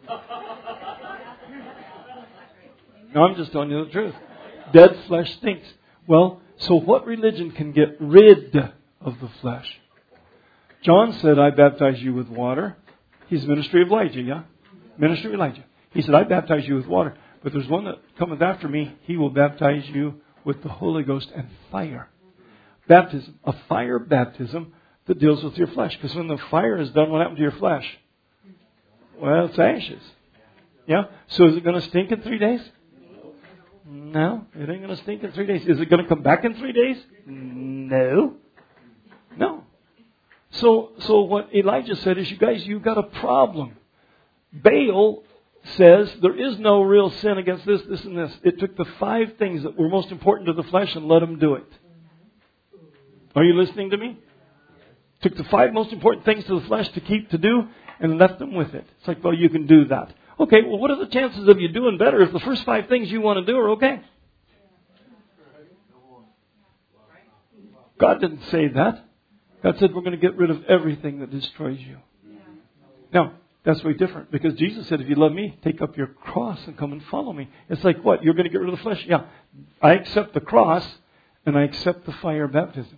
No, I'm just telling you the truth. Dead flesh stinks. Well, so what religion can get rid of the flesh? John said, I baptize you with water. He's ministry of Elijah, yeah? Ministry of Elijah. He said, I baptize you with water. But there's one that cometh after me. He will baptize you with the Holy Ghost and fire. Baptism. A fire baptism that deals with your flesh. Because when the fire is done, what happened to your flesh? Well, it's ashes. Yeah? So is it going to stink in 3 days? No, it ain't going to stink in 3 days. Is it going to come back in 3 days? No. No. So what Elijah said is, you guys, you've got a problem. Baal says there is no real sin against this, this, and this. It took the 5 things that were most important to the flesh and let him do it. Are you listening to me? Took the 5 most important things to the flesh to do and left them with it. It's like, well, you can do that. Okay, well, what are the chances of you doing better if the first 5 things you want to do are okay? God didn't say that. God said we're going to get rid of everything that destroys you. Now, that's very different because Jesus said, if you love me, take up your cross and come and follow me. It's like what? You're going to get rid of the flesh? Yeah. I accept the cross and I accept the fire baptism.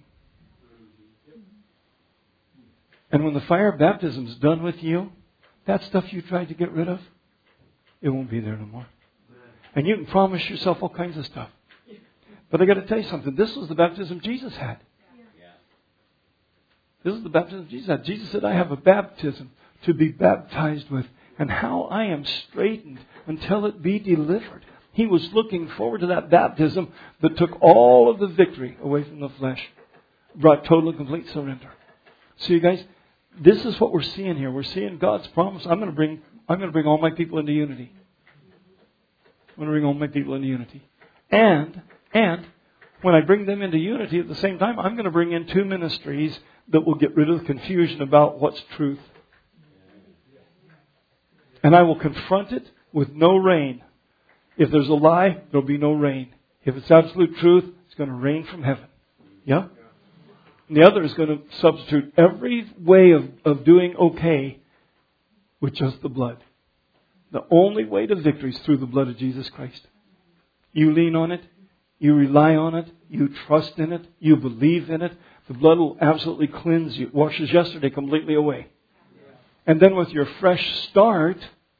And when the fire baptism is done with you, that stuff you tried to get rid of, it won't be there no more. And you can promise yourself all kinds of stuff. But I got to tell you something. This was the baptism Jesus had. This is the baptism Jesus had. Jesus said, I have a baptism to be baptized with, and how I am straightened until it be delivered. He was looking forward to that baptism that took all of the victory away from the flesh, brought total and complete surrender. So you guys, this is what we're seeing here. We're seeing God's promise. I'm going to bring all my people into unity. I'm going to bring all my people into unity. And when I bring them into unity at the same time, I'm going to bring in two ministries that will get rid of the confusion about what's truth. And I will confront it with no rain. If there's a lie, there'll be no rain. If it's absolute truth, it's going to rain from heaven. Yeah? And the other is going to substitute every way of doing okay with just the blood. The only way to victory is through the blood of Jesus Christ. You lean on it. You rely on it. You trust in it. You believe in it. The blood will absolutely cleanse you. It washes yesterday completely away. And then with your fresh start,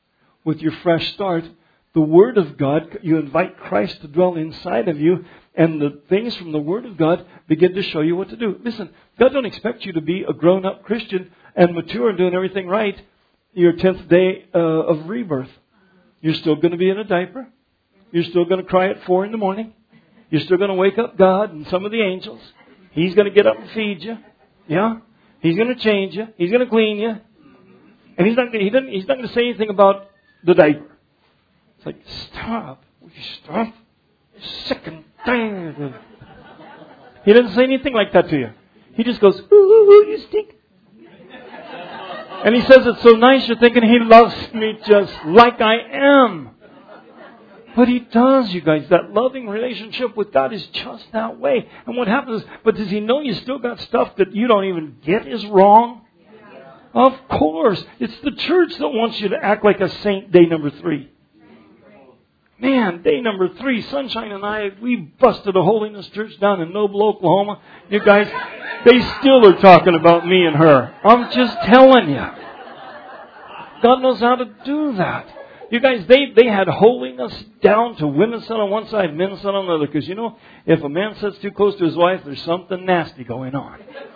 the Word of God, you invite Christ to dwell inside of you, and the things from the Word of God begin to show you what to do. Listen, God don't expect you to be a grown-up Christian and mature and doing everything right your 10th day of rebirth. You're still going to be in a diaper. You're still going to cry at 4 in the morning. You're still going to wake up God and some of the angels. He's going to get up and feed you. Yeah? He's going to change you. He's going to clean you. And he's not going to say anything about the diaper. It's like, stop. Will you stop? Sick and tired. He doesn't say anything like that to you. He just goes, ooh, ooh, ooh, you stink. And he says it so nice, you're thinking he loves me just like I am. But he does, you guys. That loving relationship with God is just that way. And what happens is, but does he know you still got stuff that you don't even get is wrong? Of course. It's the church that wants you to act like a saint day number 3. Man, day number 3, Sunshine and I, we busted a holiness church down in Noble, Oklahoma. You guys, they still are talking about me and her. I'm just telling you. God knows how to do that. You guys, they had holiness down to women sat on one side, men sat on the other. Because, you know, if a man sits too close to his wife, there's something nasty going on.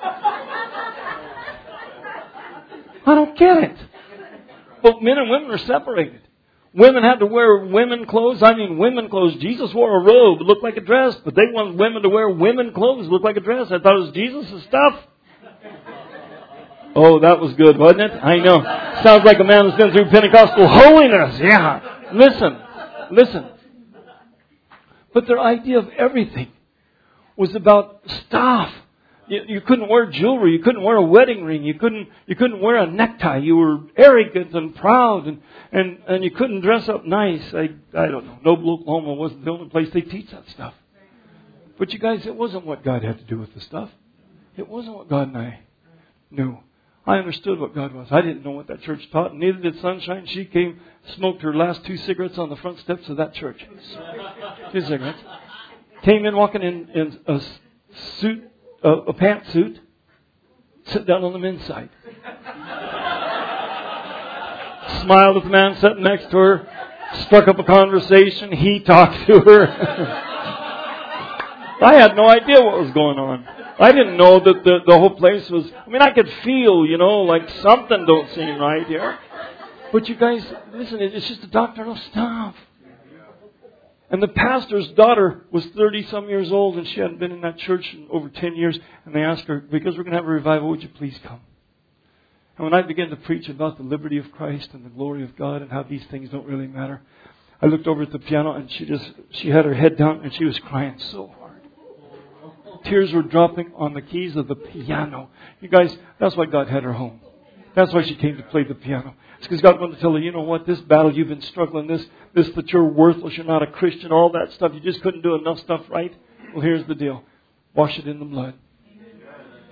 I don't get it. But men and women are separated. Women had to wear women clothes. Women clothes. Jesus wore a robe. It looked like a dress. But they wanted women to wear women clothes. It looked like a dress. I thought it was Jesus' stuff. Oh, that was good, wasn't it? I know. Sounds like a man who's been through Pentecostal holiness. Yeah. Listen. But their idea of everything was about stuff. You couldn't wear jewelry. You couldn't wear a wedding ring. You couldn't wear a necktie. You were arrogant and proud, and you couldn't dress up nice. I don't know. Noble, Oklahoma wasn't the only place they teach that stuff. But you guys, it wasn't what God had to do with the stuff. It wasn't what God and I knew. I understood what God was. I didn't know what that church taught, and neither did Sunshine. She came, smoked her last 2 cigarettes on the front steps of that church. 2 cigarettes. Came in walking in a suit. A pantsuit, sit down on the men's side. Smiled at the man sitting next to her, struck up a conversation. He talked to her. I had no idea what was going on. I didn't know that the whole place was... I could feel, like something don't seem right here. But you guys, listen, it's just the doctrinal stuff. And the pastor's daughter was 30-some years old, and she hadn't been in that church in over 10 years. And they asked her, because we're going to have a revival, would you please come? And when I began to preach about the liberty of Christ and the glory of God and how these things don't really matter, I looked over at the piano, and she had her head down, and she was crying so hard. Tears were dropping on the keys of the piano. You guys, that's why God had her home. That's why she came to play the piano. It's because God wanted to tell her, you know what, this battle you've been struggling, this that you're worthless, you're not a Christian, all that stuff, you just couldn't do enough stuff right. Well, here's the deal. Wash it in the blood.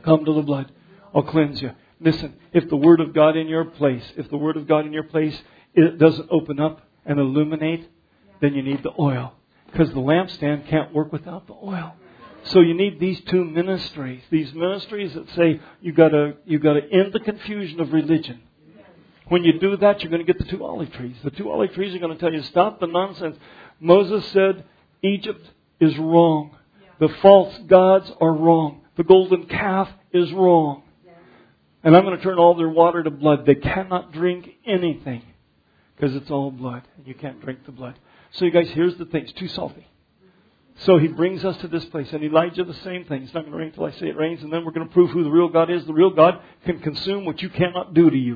Come to the blood. I'll cleanse you. Listen, if the Word of God in your place, it doesn't open up and illuminate, then you need the oil. Because the lampstand can't work without the oil. So you need these two ministries. These ministries that say you gotta end the confusion of religion. When you do that, you're going to get the two olive trees. The two olive trees are going to tell you, stop the nonsense. Moses said, Egypt is wrong. The false gods are wrong. The golden calf is wrong. And I'm going to turn all their water to blood. They cannot drink anything because it's all blood. And you can't drink the blood. So you guys, here's the thing. It's too salty. So he brings us to this place. And Elijah, the same thing. It's not going to rain until I say it rains. And then we're going to prove who the real God is. The real God can consume what you cannot do to you.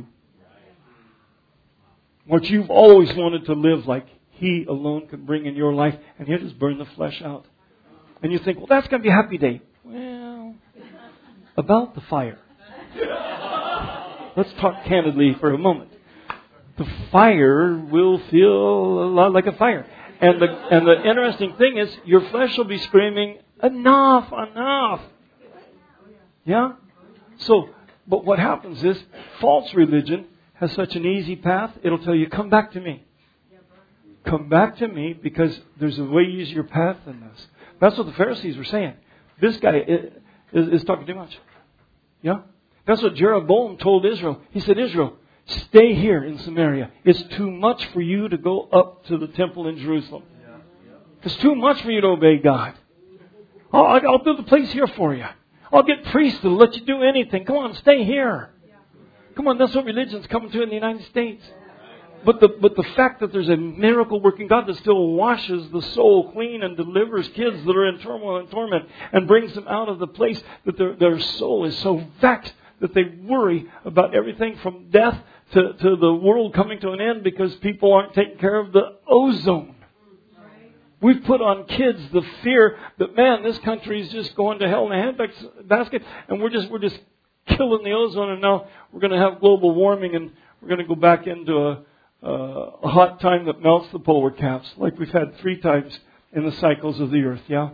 What you've always wanted to live like, He alone can bring in your life. And He'll just burn the flesh out. And you think, well, that's going to be a happy day. Well, about the fire. Let's talk candidly for a moment. The fire will feel a lot like a fire. And the interesting thing is, your flesh will be screaming, enough, enough. Yeah? So, but what happens is, false religion has such an easy path, it'll tell you, come back to me. Come back to me because there's a way easier path than this. That's what the Pharisees were saying. This guy is talking too much. Yeah? That's what Jeroboam told Israel. He said, Israel, stay here in Samaria. It's too much for you to go up to the temple in Jerusalem. It's too much for you to obey God. I'll build a place here for you. I'll get priests to let you do anything. Come on, stay here. Come on, that's what religion's coming to in the United States. But the fact that there's a miracle working God that still washes the soul clean and delivers kids that are in turmoil and torment and brings them out of the place that their soul is so vexed that they worry about everything from death to the world coming to an end because people aren't taking care of the ozone. We've put on kids the fear that, man, this country is just going to hell in a handbasket, and we're just killing the ozone, and now we're going to have global warming, and we're going to go back into a hot time that melts the polar caps, like we've had 3 times in the cycles of the earth. Yeah.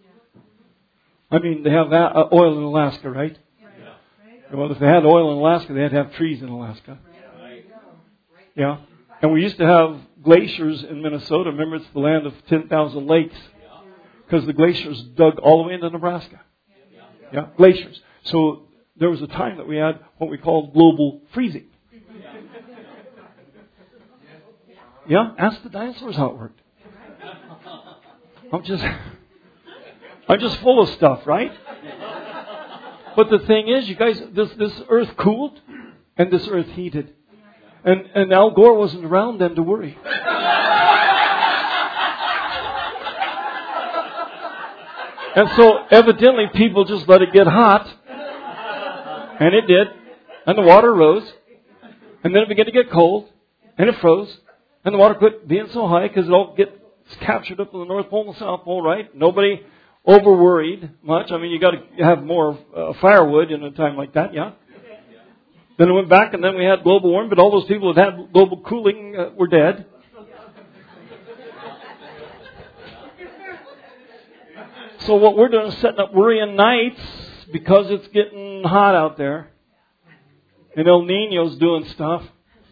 I mean, they have oil in Alaska, right? Well, if they had oil in Alaska, they'd have trees in Alaska. Yeah. And we used to have glaciers in Minnesota. Remember, it's the land of 10,000 lakes. Because the glaciers dug all the way into Nebraska. Yeah, glaciers. So there was a time that we had what we called global freezing. Yeah, ask the dinosaurs how it worked. I'm just full of stuff, right? But the thing is, you guys, this earth cooled and this earth heated. And Al Gore wasn't around then to worry. And so evidently people just let it get hot. And it did. And the water rose. And then it began to get cold. And it froze. And the water quit being so high because it all gets captured up in the North Pole and the South Pole, right? Nobody over-worried much. I mean, you got to have more firewood in a time like that, yeah? Then it went back and then we had global warming, but all those people that had global cooling were dead. So what we're doing is setting up worrying nights because it's getting hot out there. And El Nino's doing stuff.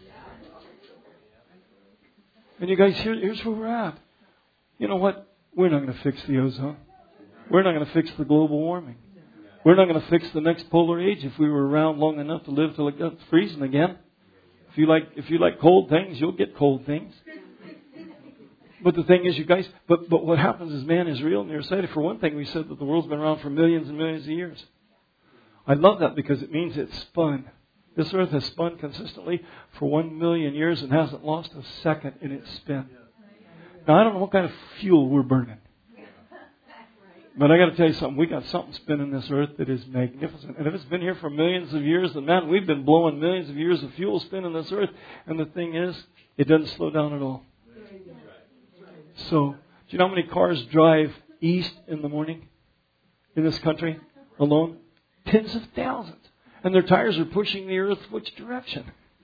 And you guys, here's where we're at. You know what? We're not going to fix the ozone. We're not going to fix the global warming. We're not going to fix the next polar age if we were around long enough to live till it gets freezing again. If you like cold things, you'll get cold things. But the thing is, you guys, but what happens is man is real and nearsighted. For one thing, we said that the world's been around for millions and millions of years. I love that because it means it's spun. This earth has spun consistently for 1 million years and hasn't lost a second in its spin. Now, I don't know what kind of fuel we're burning. But I got to tell you something. We got something spinning this earth that is magnificent. And if it's been here for millions of years, then man, we've been blowing millions of years of fuel spinning this earth. And the thing is, it doesn't slow down at all. So, do you know how many cars drive east in the morning in this country alone? Tens of thousands. And their tires are pushing the earth which direction?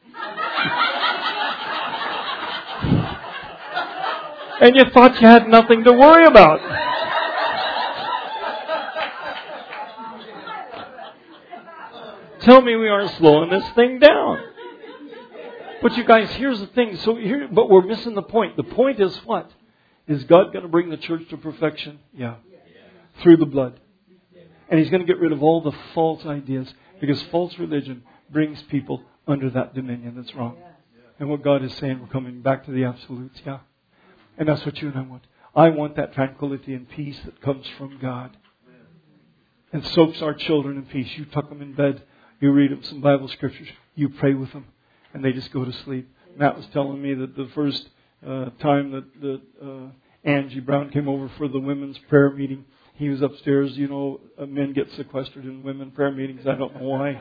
And you thought you had nothing to worry about. Tell me we aren't slowing this thing down. But you guys, here's the thing. But we're missing the point. The point is what? Is God going to bring the church to perfection? Yeah. Through the blood. And He's going to get rid of all the false ideas. Because false religion brings people under that dominion that's wrong. And what God is saying, we're coming back to the absolutes. Yeah. And that's what you and I want. I want that tranquility and peace that comes from God. And soaks our children in peace. You tuck them in bed. You read them some Bible scriptures. You pray with them. And they just go to sleep. Matt was telling me that the first time that Angie Brown came over for the women's prayer meeting, he was upstairs. You know, men get sequestered in women prayer meetings. I don't know why.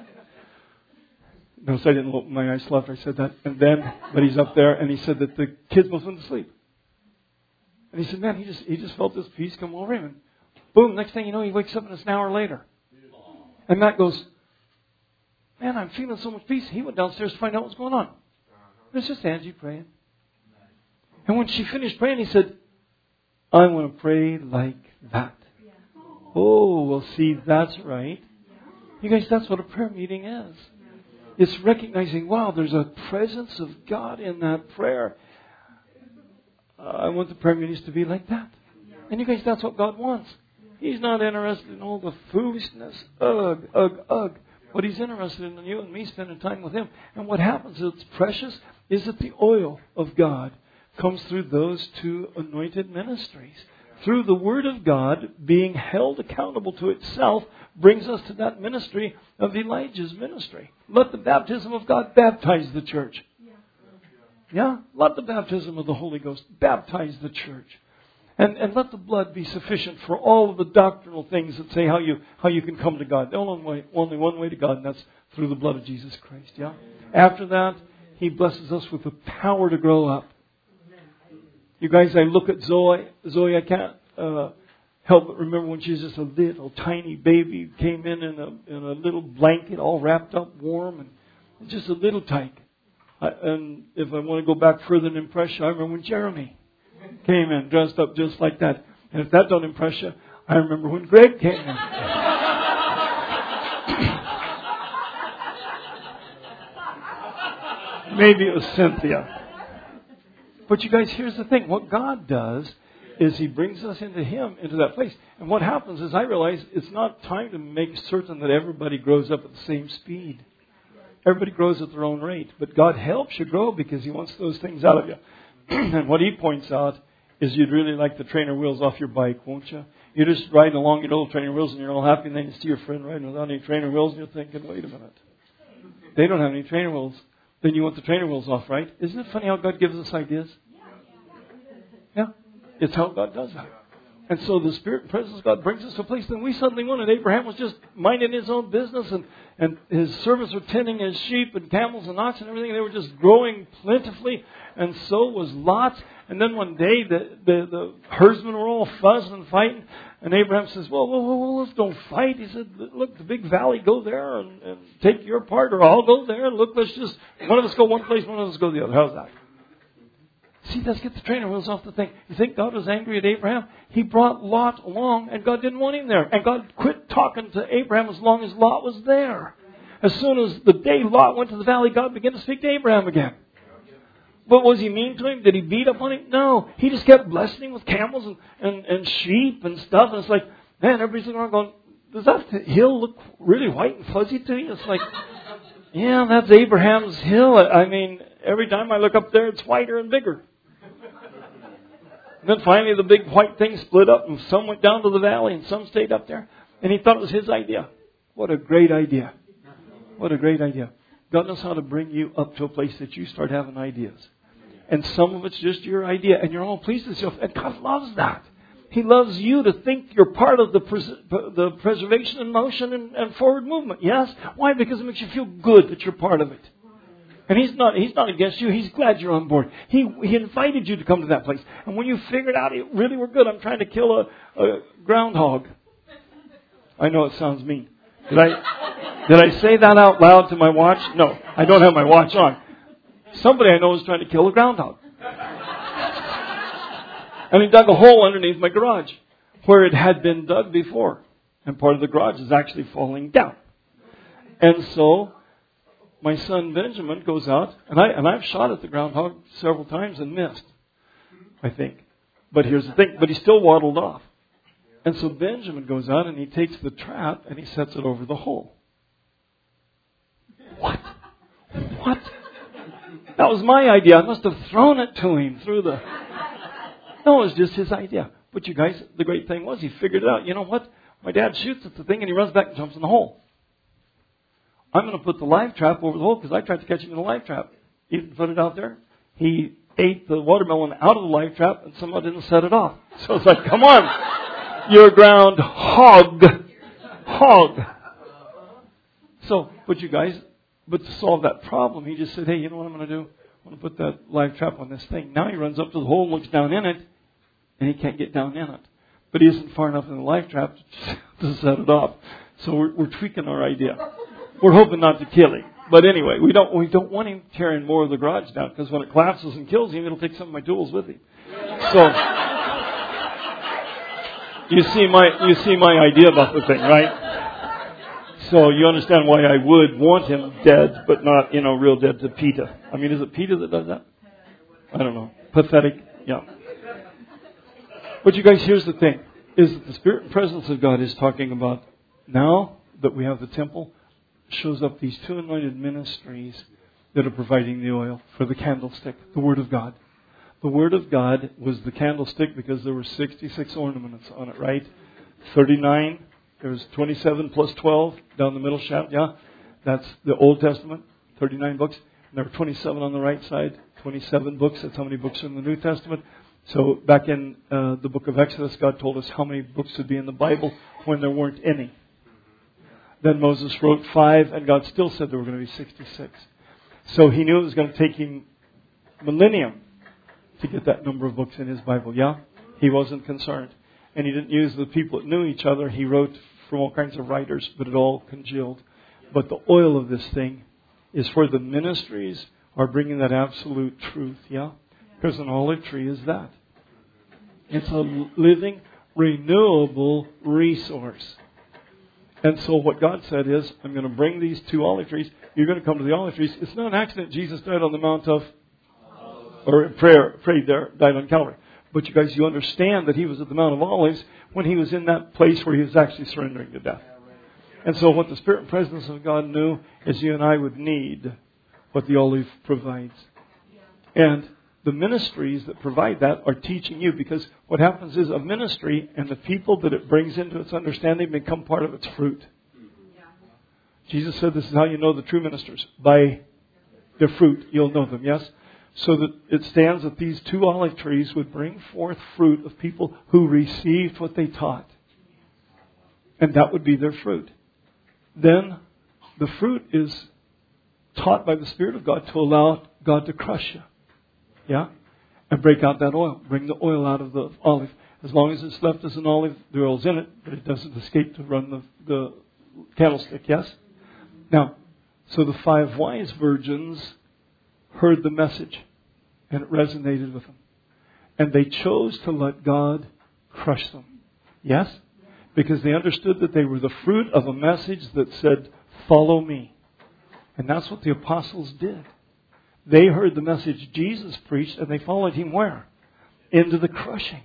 Notice I didn't open my eyes till after I said that. But he's up there, and he said that the kids must went to sleep. And he said, man, he just felt this peace come over him. And boom, next thing you know, he wakes up and it's an hour later. And Matt goes, man, I'm feeling so much peace. He went downstairs to find out what's going on. It's just Angie praying. And when she finished praying, he said, I want to pray like that. Oh, well, see, that's right. You guys, that's what a prayer meeting is. It's recognizing, wow, there's a presence of God in that prayer. I want the prayer meetings to be like that. And you guys, that's what God wants. He's not interested in all the foolishness. Ugh. But He's interested in you and me spending time with Him. And what happens that's precious is that the oil of God comes through those two anointed ministries. Through the Word of God being held accountable to itself brings us to that ministry of Elijah's ministry. Let the baptism of God baptize the church. Yeah? Let the baptism of the Holy Ghost baptize the church. And let the blood be sufficient for all of the doctrinal things that say how you can come to God. Only one way to God, and that's through the blood of Jesus Christ. Yeah. After that, He blesses us with the power to grow up. You guys, I look at Zoe. Zoe, I can't help but remember when she was just a little tiny baby, came in a little blanket, all wrapped up, warm, and just a little tyke. And if I want to go back further in impression, I remember when Jeremy came in, dressed up just like that. And if that don't impress you, I remember when Greg came in. Maybe it was Cynthia. But you guys, here's the thing. What God does is He brings us into Him, into that place. And what happens is I realize it's not time to make certain that everybody grows up at the same speed. Everybody grows at their own rate. But God helps you grow because He wants those things out of you. And what He points out is you'd really like the trainer wheels off your bike, won't you? You're just riding along your little trainer wheels and you're all happy, and then you see your friend riding without any trainer wheels and you're thinking, wait a minute. They don't have any trainer wheels. Then you want the trainer wheels off, right? Isn't it funny how God gives us ideas? Yeah. It's how God does that. And so the Spirit and presence of God brings us to a place that we suddenly wanted. Abraham was just minding his own business, and his servants were tending his sheep and camels and oxen and everything. They were just growing plentifully, and so was Lot. And then one day the herdsmen were all fussing and fighting, and Abraham says, well, let's don't fight. He said, look, the big valley, go there and take your part, or I'll go there. Look, let's just, one of us go one place, one of us go the other. How's that? See, let's get the trainer wheels off the thing. You think God was angry at Abraham? He brought Lot along, and God didn't want him there. And God quit talking to Abraham as long as Lot was there. As soon as the day Lot went to the valley, God began to speak to Abraham again. But was he mean to him? Did he beat up on him? No. He just kept blessing him with camels and sheep and stuff. And it's like, man, everybody's looking around going, does that hill look really white and fuzzy to you? It's like, yeah, that's Abraham's hill. I mean, every time I look up there, it's whiter and bigger. And then finally the big white thing split up and some went down to the valley and some stayed up there. And he thought it was his idea. What a great idea. What a great idea. God knows how to bring you up to a place that you start having ideas. And some of it's just your idea and you're all pleased with yourself. And God loves that. He loves you to think you're part of the preservation and motion and forward movement. Yes? Why? Because it makes you feel good that you're part of it. And He's not against you. He's glad you're on board. He invited you to come to that place. And when you figured out it really were good, I'm trying to kill a groundhog. I know it sounds mean. Did I say that out loud to my watch? No, I don't have my watch on. Somebody I know is trying to kill a groundhog. And he dug a hole underneath my garage where it had been dug before. And part of the garage is actually falling down. And so my son Benjamin goes out, and I've shot at the groundhog several times and missed, I think. But here's the thing, but he still waddled off. And so Benjamin goes out and he takes the trap and he sets it over the hole. What? That was my idea. I must have thrown it to him through the... No, it was just his idea. But you guys, the great thing was he figured it out. You know what? My dad shoots at the thing and he runs back and jumps in the hole. I'm going to put the live trap over the hole because I tried to catch him in the live trap. Ethan put it out there. He ate the watermelon out of the live trap and somehow didn't set it off. So it's like, come on, you're ground hog. So, but you guys, but to solve that problem, he just said, hey, you know what I'm going to do? I'm going to put that live trap on this thing. Now he runs up to the hole and looks down in it, and he can't get down in it. But he isn't far enough in the live trap to set it off. So we're tweaking our idea. We're hoping not to kill him. But anyway, we don't want him tearing more of the garage down, because when it collapses and kills him, it'll take some of my tools with him. So you see my idea about the thing, right? So you understand why I would want him dead, but not, real dead to PETA. I mean, is it PETA that does that? I don't know. Pathetic. Yeah. But you guys, here's the thing, is that the Spirit and presence of God is talking about now that we have the temple, shows up these two anointed ministries that are providing the oil for the candlestick, the Word of God. The Word of God was the candlestick because there were 66 ornaments on it, right? 39, there was 27 plus 12 down the middle shaft, yeah? That's the Old Testament, 39 books. And there were 27 on the right side, 27 books. That's how many books are in the New Testament. So back in the book of Exodus, God told us how many books would be in the Bible when there weren't any. Then Moses wrote 5, and God still said there were going to be 66. So he knew it was going to take him millennium to get that number of books in his Bible. Yeah? He wasn't concerned. And he didn't use the people that knew each other. He wrote from all kinds of writers, but it all congealed. But the oil of this thing is for the ministries are bringing that absolute truth. Yeah? Because an olive tree is that. It's a living, renewable resource. And so what God said is, I'm going to bring these two olive trees. You're going to come to the olive trees. It's not an accident Jesus died on the Mount of, or prayed there, died on Calvary. But you guys, you understand that he was at the Mount of Olives when he was in that place where he was actually surrendering to death. And so what the Spirit and presence of God knew is you and I would need what the olive provides. And the ministries that provide that are teaching you, because what happens is a ministry and the people that it brings into its understanding become part of its fruit. Yeah. Jesus said this is how you know the true ministers. By their fruit you'll know them, yes? So that it stands that these two olive trees would bring forth fruit of people who received what they taught. And that would be their fruit. Then the fruit is taught by the Spirit of God to allow God to crush you. Yeah? And break out that oil. Bring the oil out of the olive. As long as it's left as an olive, the oil's in it, but it doesn't escape to run the candlestick, yes? Now, so the 5 wise virgins heard the message, and it resonated with them. And they chose to let God crush them. Yes? Because they understood that they were the fruit of a message that said, follow me. And that's what the apostles did. They heard the message Jesus preached, and they followed him where? Into the crushing.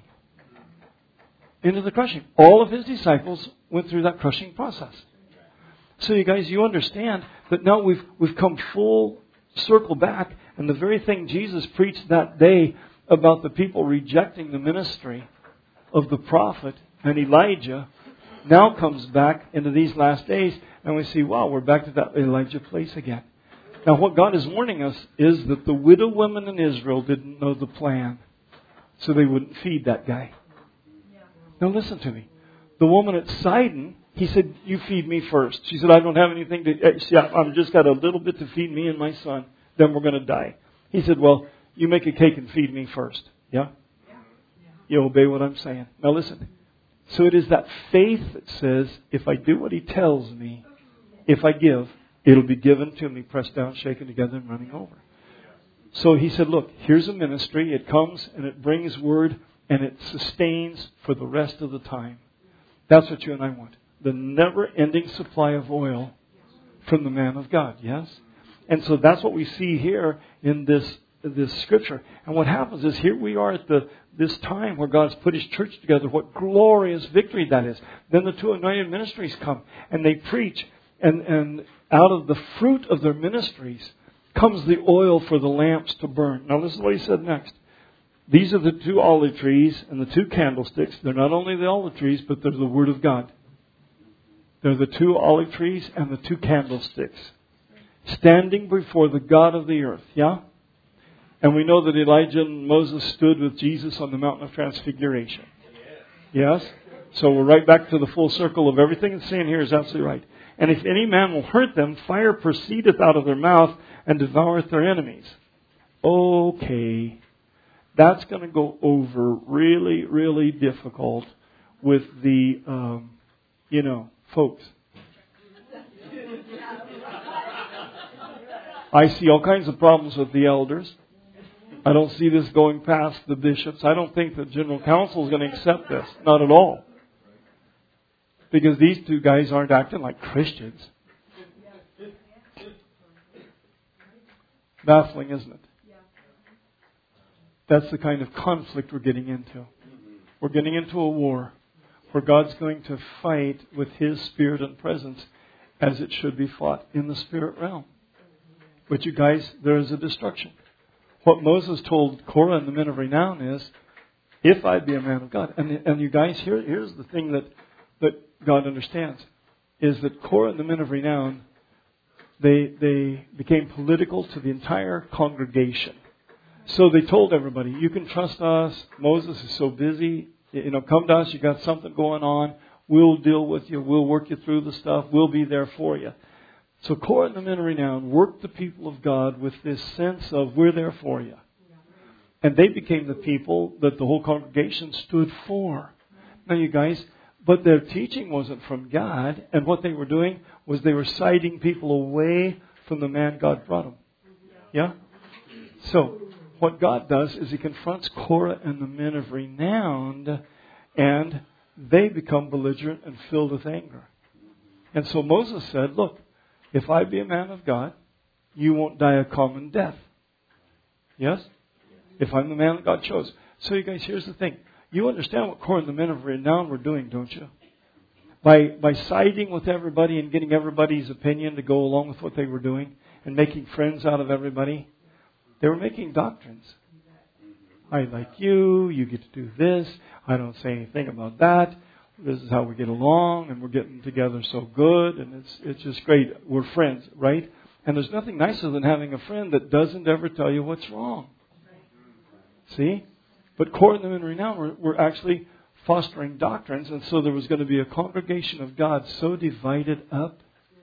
Into the crushing. All of his disciples went through that crushing process. So you guys, you understand that now we've come full circle back, and the very thing Jesus preached that day about the people rejecting the ministry of the prophet and Elijah now comes back into these last days, and we see, wow, we're back to that Elijah place again. Now, what God is warning us is that the widow women in Israel didn't know the plan, so they wouldn't feed that guy. Now, listen to me. The woman at Sidon, he said, you feed me first. She said, I don't have anything to... I've just got a little bit to feed me and my son. Then we're going to die. He said, well, you make a cake and feed me first. Yeah? You obey what I'm saying. Now, listen. So it is that faith that says, if I do what he tells me, if I give... it'll be given to me, pressed down, shaken together, and running over. So he said, look, here's a ministry. It comes and it brings word and it sustains for the rest of the time. That's what you and I want. The never-ending supply of oil from the man of God. Yes? And so that's what we see here in this scripture. And what happens is here we are at this time where God's put His church together. What glorious victory that is. Then the two anointed ministries come and they preach. And out of the fruit of their ministries comes the oil for the lamps to burn. Now this is what he said next. These are the two olive trees and the two candlesticks. They're not only the olive trees, but they're the Word of God. They're the two olive trees and the two candlesticks. Standing before the God of the earth. Yeah? And we know that Elijah and Moses stood with Jesus on the mountain of transfiguration. Yes? So we're right back to the full circle of everything it's saying here is absolutely right. And if any man will hurt them, fire proceedeth out of their mouth and devoureth their enemies. Okay. That's going to go over really, really difficult with the, folks. I see all kinds of problems with the elders. I don't see this going past the bishops. I don't think the general council is going to accept this. Not at all. Because these two guys aren't acting like Christians. Baffling, isn't it? That's the kind of conflict we're getting into. We're getting into a war where God's going to fight with His Spirit and presence as it should be fought in the spirit realm. But you guys, there is a destruction. What Moses told Korah and the men of renown is, if I be a man of God. And you guys, here's the thing that God understands, is that Korah and the men of renown, they became political to the entire congregation. So they told everybody, you can trust us. Moses is so busy. Come to us. You got something going on. We'll deal with you. We'll work you through the stuff. We'll be there for you. So Korah and the men of renown worked the people of God with this sense of, we're there for you. And they became the people that the whole congregation stood for. Now you guys, but their teaching wasn't from God. And what they were doing was they were siding people away from the man God brought them. Yeah? So what God does is He confronts Korah and the men of renown, and they become belligerent and filled with anger. And so Moses said, look, if I be a man of God, you won't die a common death. Yes? If I'm the man that God chose. So you guys, here's the thing. You understand what Korah and the men of renown were doing, don't you? By siding with everybody and getting everybody's opinion to go along with what they were doing and making friends out of everybody, they were making doctrines. I like you, you get to do this, I don't say anything about that. This is how we get along, and we're getting together so good, and it's just great. We're friends, right? And there's nothing nicer than having a friend that doesn't ever tell you what's wrong. See? But Korah and the men of renown were actually fostering doctrines, and so there was going to be a congregation of God so divided up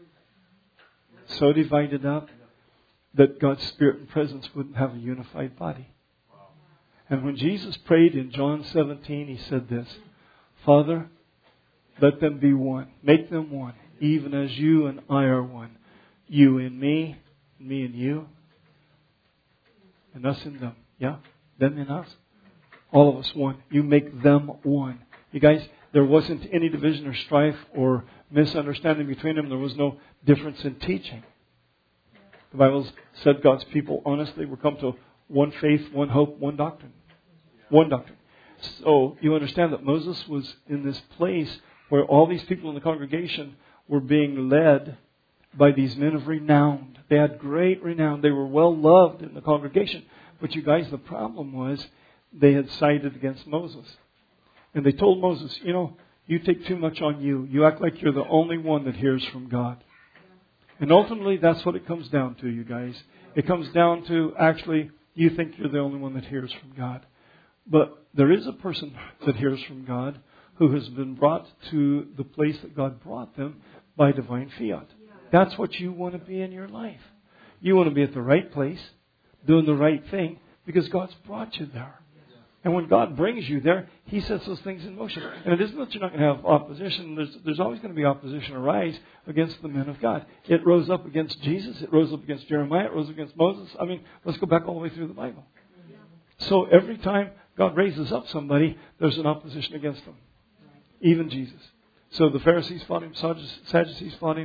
that God's Spirit and presence wouldn't have a unified body. And when Jesus prayed in John 17, He said this, Father, let them be one. Make them one, even as you and I are one. You in me in you, and us in them. Yeah? Them in us. All of us one. You make them one. You guys, there wasn't any division or strife or misunderstanding between them. There was no difference in teaching. The Bible said God's people honestly will come to one faith, one hope, one doctrine. One doctrine. So you understand that Moses was in this place where all these people in the congregation were being led by these men of renown. They had great renown. They were well loved in the congregation. But you guys, the problem was they had sided against Moses. And they told Moses, you take too much on you. You act like you're the only one that hears from God. And ultimately, that's what it comes down to, you guys. It comes down to, actually, you think you're the only one that hears from God. But there is a person that hears from God who has been brought to the place that God brought them by divine fiat. That's what you want to be in your life. You want to be at the right place, doing the right thing, because God's brought you there. And when God brings you there, He sets those things in motion. And it isn't that you're not going to have opposition. There's always going to be opposition arise against the men of God. It rose up against Jesus. It rose up against Jeremiah. It rose up against Moses. I mean, let's go back all the way through the Bible. So every time God raises up somebody, there's an opposition against them. Even Jesus. So the Pharisees fought Him. Sadducees fought Him.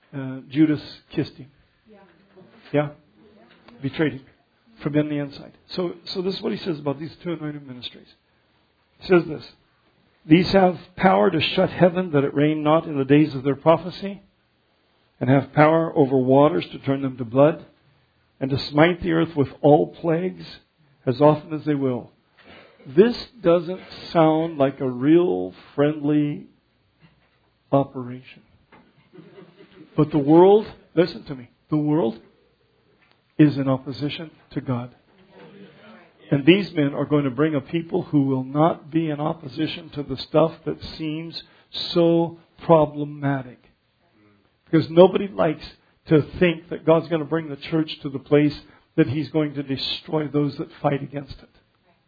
Judas kissed him. Yeah? Betrayed him from in the inside. So this is what he says about these two anointed ministries. He says this. These have power to shut heaven that it rain not in the days of their prophecy, and have power over waters to turn them to blood, and to smite the earth with all plagues as often as they will. This doesn't sound like a real friendly operation. But the world, listen to me, the world is in opposition to God. And these men are going to bring a people who will not be in opposition to the stuff that seems so problematic. Because nobody likes to think that God's going to bring the church to the place that He's going to destroy those that fight against it.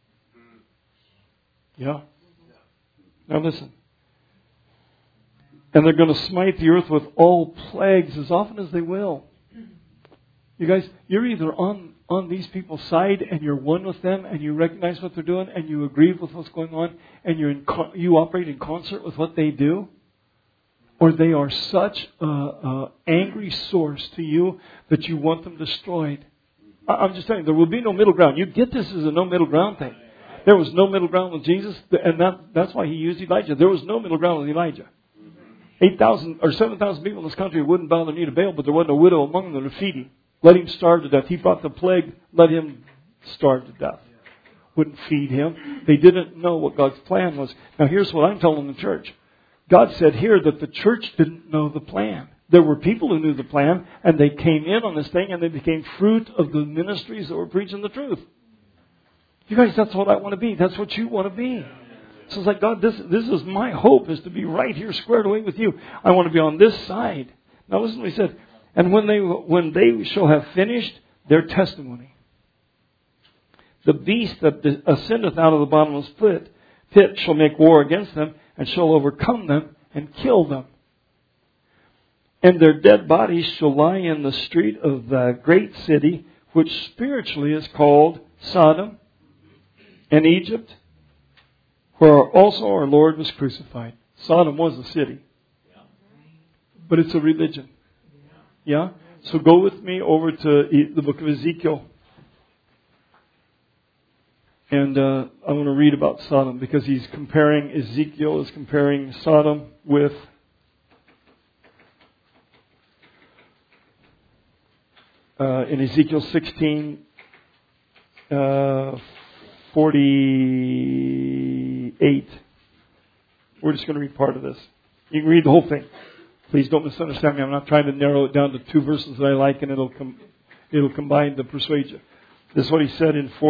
Yeah? Now listen. And they're going to smite the earth with all plagues as often as they will. You guys, you're either on these people's side and you're one with them and you recognize what they're doing and you agree with what's going on and you operate in concert with what they do, or they are such an angry source to you that you want them destroyed. I'm just telling you, there will be no middle ground. You get this as a no middle ground thing. There was no middle ground with Jesus, and that's why He used Elijah. There was no middle ground with Elijah. 8,000 or 7,000 people in this country wouldn't bow their knee to Baal, but there wasn't a widow among them to feed him. Let him starve to death. He brought the plague. Let him starve to death. Wouldn't feed him. They didn't know what God's plan was. Now here's what I'm telling the church. God said here that the church didn't know the plan. There were people who knew the plan, and they came in on this thing, and they became fruit of the ministries that were preaching the truth. You guys, that's what I want to be. That's what you want to be. So it's like, God, this is my hope, is to be right here squared away with you. I want to be on this side. Now listen to what He said. And when they shall have finished their testimony, the beast that ascendeth out of the bottomless pit shall make war against them, and shall overcome them and kill them. And their dead bodies shall lie in the street of the great city, which spiritually is called Sodom and Egypt, where also our Lord was crucified. Sodom was a city, but it's a religion. Yeah? So go with me over to the book of Ezekiel. And I want to read about Sodom, because Ezekiel is comparing Sodom with in Ezekiel 16, 48. We're just going to read part of this. You can read the whole thing. Please don't misunderstand me. I'm not trying to narrow it down to two verses that I like, and it'll combine to persuade you. This is what he said in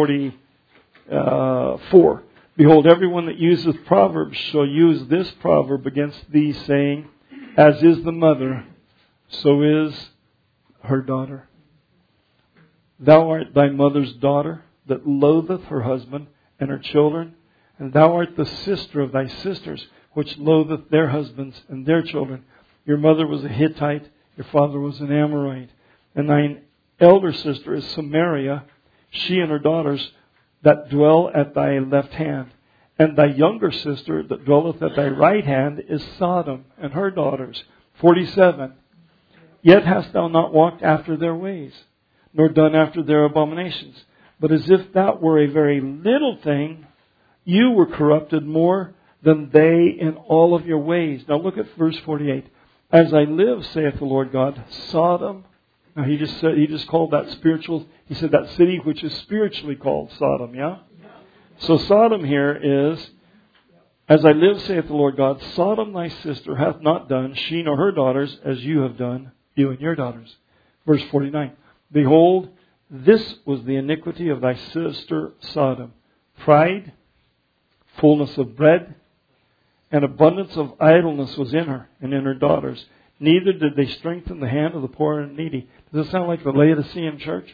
44. Behold, everyone that useth proverbs shall use this proverb against thee, saying, as is the mother, so is her daughter. Thou art thy mother's daughter, that loatheth her husband and her children, and thou art the sister of thy sisters, which loatheth their husbands and their children. Your mother was a Hittite, your father was an Amorite. And thine elder sister is Samaria, she and her daughters that dwell at thy left hand. And thy younger sister that dwelleth at thy right hand is Sodom and her daughters. 47. Yet hast thou not walked after their ways, nor done after their abominations. But as if that were a very little thing, you were corrupted more than they in all of your ways. Now look at verse 48. As I live, saith the Lord God, Sodom. Now he just called that spiritual. He said that city which is spiritually called Sodom. Yeah. So Sodom here is, as I live, saith the Lord God, Sodom thy sister hath not done, she nor her daughters, as you have done, you and your daughters. Verse 49. Behold, this was the iniquity of thy sister Sodom. Pride, fullness of bread, and abundance of idleness was in her and in her daughters. Neither did they strengthen the hand of the poor and needy. Does this sound like the Laodicean church?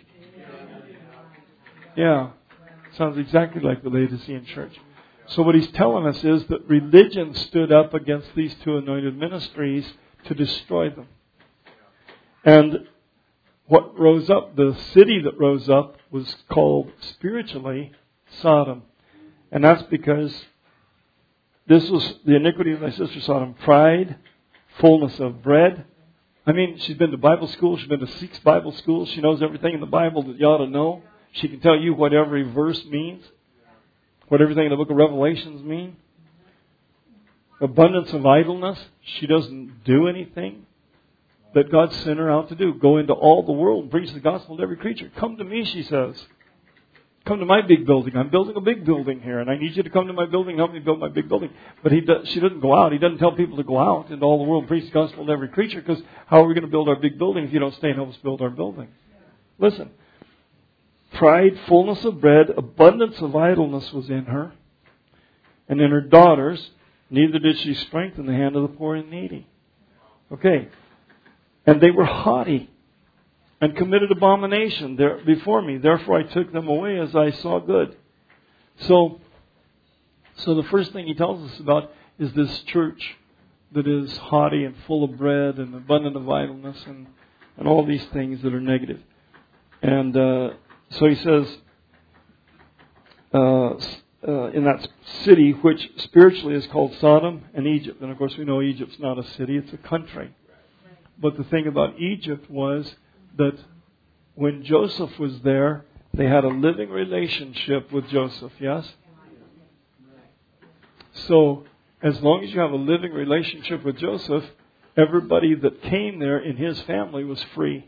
Yeah. Sounds exactly like the Laodicean church. So what he's telling us is that religion stood up against these two anointed ministries to destroy them. And what rose up, the city that rose up, was called spiritually Sodom. And that's because this was the iniquity of thy sister Sodom. Pride, fullness of bread, I mean, she's been to Bible school. She's been to 6 Bible schools. She knows everything in the Bible that you ought to know. She can tell you what every verse means, what everything in the book of Revelations means. Abundance of idleness. She doesn't do anything that God sent her out to do. Go into all the world and preach the gospel to every creature. Come to me, she says. Come to my big building. I'm building a big building here, and I need you to come to my building and help me build my big building. But she doesn't go out. He doesn't tell people to go out into all the world and preach the gospel to every creature, because how are we going to build our big building if you don't stay and help us build our building? Listen. Pride, fullness of bread, abundance of idleness was in her. And in her daughters, neither did she strengthen the hand of the poor and needy. Okay. And they were haughty and committed abomination before me. Therefore I took them away as I saw good. So the first thing he tells us about is this church that is haughty and full of bread and abundant of idleness and all these things that are negative. And so he says, in that city, which spiritually is called Sodom and Egypt. And of course we know Egypt's not a city, it's a country. But the thing about Egypt was that when Joseph was there, they had a living relationship with Joseph, yes? So, as long as you have a living relationship with Joseph, everybody that came there in his family was free.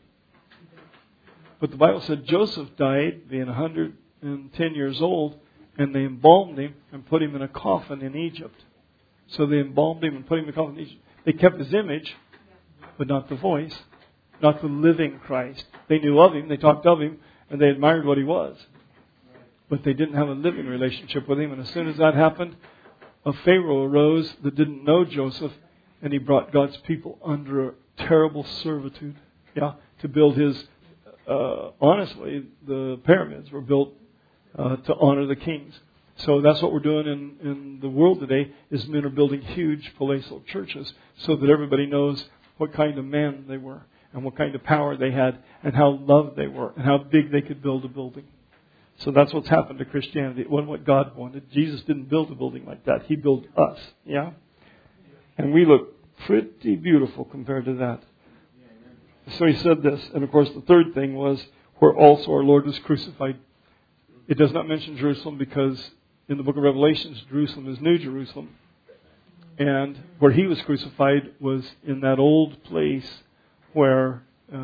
But the Bible said Joseph died, being 110 years old, and they embalmed him and put him in a coffin in Egypt. So they embalmed him and put him in a coffin in Egypt. They kept his image, but not the voice, not the living Christ. They knew of him, they talked of him, and they admired what he was. But they didn't have a living relationship with him. And as soon as that happened, a Pharaoh arose that didn't know Joseph, and he brought God's people under a terrible servitude. To build his, honestly, the pyramids were built to honor the kings. So that's what we're doing in the world today, is men are building huge palatial churches so that everybody knows what kind of men they were and what kind of power they had and how loved they were and how big they could build a building. So that's what's happened to Christianity. It wasn't what God wanted. Jesus didn't build a building like that. He built us. Yeah? And we look pretty beautiful compared to that. So he said this. And of course the third thing was where also our Lord was crucified. It does not mention Jerusalem because in the book of Revelations, Jerusalem is New Jerusalem. And where he was crucified was in that old place where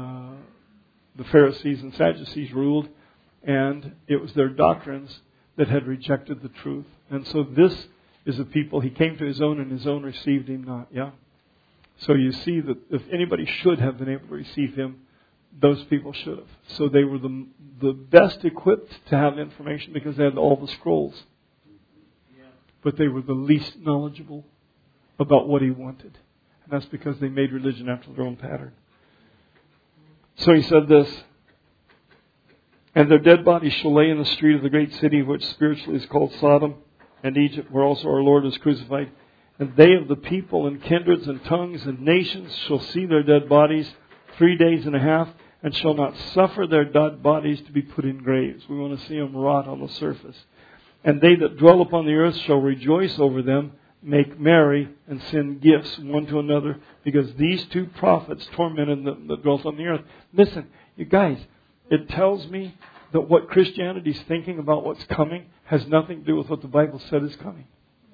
the Pharisees and Sadducees ruled. And it was their doctrines that had rejected the truth. And so this is a people, he came to his own and his own received him not. Yeah? So you see that if anybody should have been able to receive him, those people should have. So they were the best equipped to have information because they had all the scrolls. But they were the least knowledgeable about what he wanted. And that's because they made religion after their own pattern. So he said this, and their dead bodies shall lay in the street of the great city, which spiritually is called Sodom and Egypt, where also our Lord was crucified. And they of the people and kindreds and tongues and nations shall see their dead bodies 3 days and a half, and shall not suffer their dead bodies to be put in graves. We want to see them rot on the surface. And they that dwell upon the earth shall rejoice over them, make merry, and send gifts one to another, because these 2 prophets tormented them that dwelt on the earth. Listen, you guys, it tells me that what Christianity is thinking about what's coming has nothing to do with what the Bible said is coming.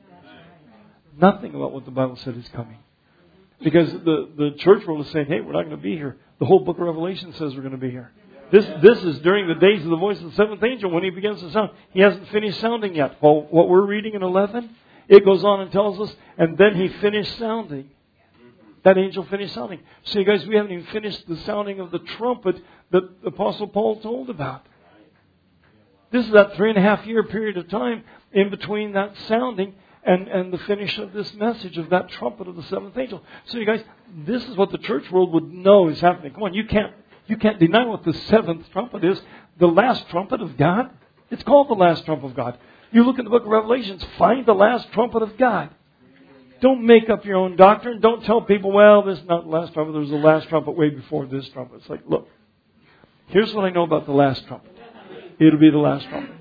Nothing about what the Bible said is coming. Because the church world is saying, hey, we're not going to be here. The whole book of Revelation says we're going to be here. This is during the days of the voice of the seventh angel when he begins to sound. He hasn't finished sounding yet. Well, what we're reading in 11, it goes on and tells us, and then he finished sounding. That angel finished sounding. So you guys, we haven't even finished the sounding of the trumpet that the Apostle Paul told about. This is that 3.5 year period of time in between that sounding and the finish of this message of that trumpet of the seventh angel. So you guys, this is what the church world would know is happening. Come on, you can't deny what the seventh trumpet is. The last trumpet of God. It's called the last trumpet of God. You look in the book of Revelations, find the last trumpet of God. Don't make up your own doctrine. Don't tell people, well, this is not the last trumpet. There was the last trumpet way before this trumpet. It's like, look, here's what I know about the last trumpet. It'll be the last trumpet.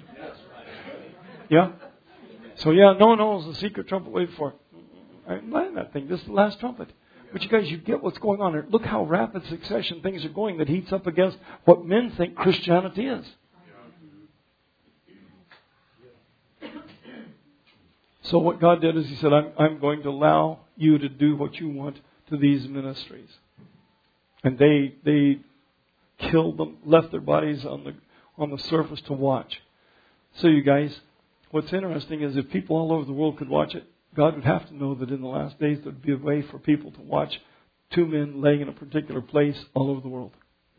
Yeah? So yeah, no, it's a secret trumpet way before. I'm buying that thing. This is the last trumpet. But you guys, you get what's going on there. Look how rapid succession things are going that heats up against what men think Christianity is. So what God did is He said, I'm going to allow you to do what you want to these ministries. And they killed them, left their bodies on the surface to watch. So you guys, what's interesting is if people all over the world could watch it, God would have to know that in the last days there would be a way for people to watch two men laying in a particular place all over the world.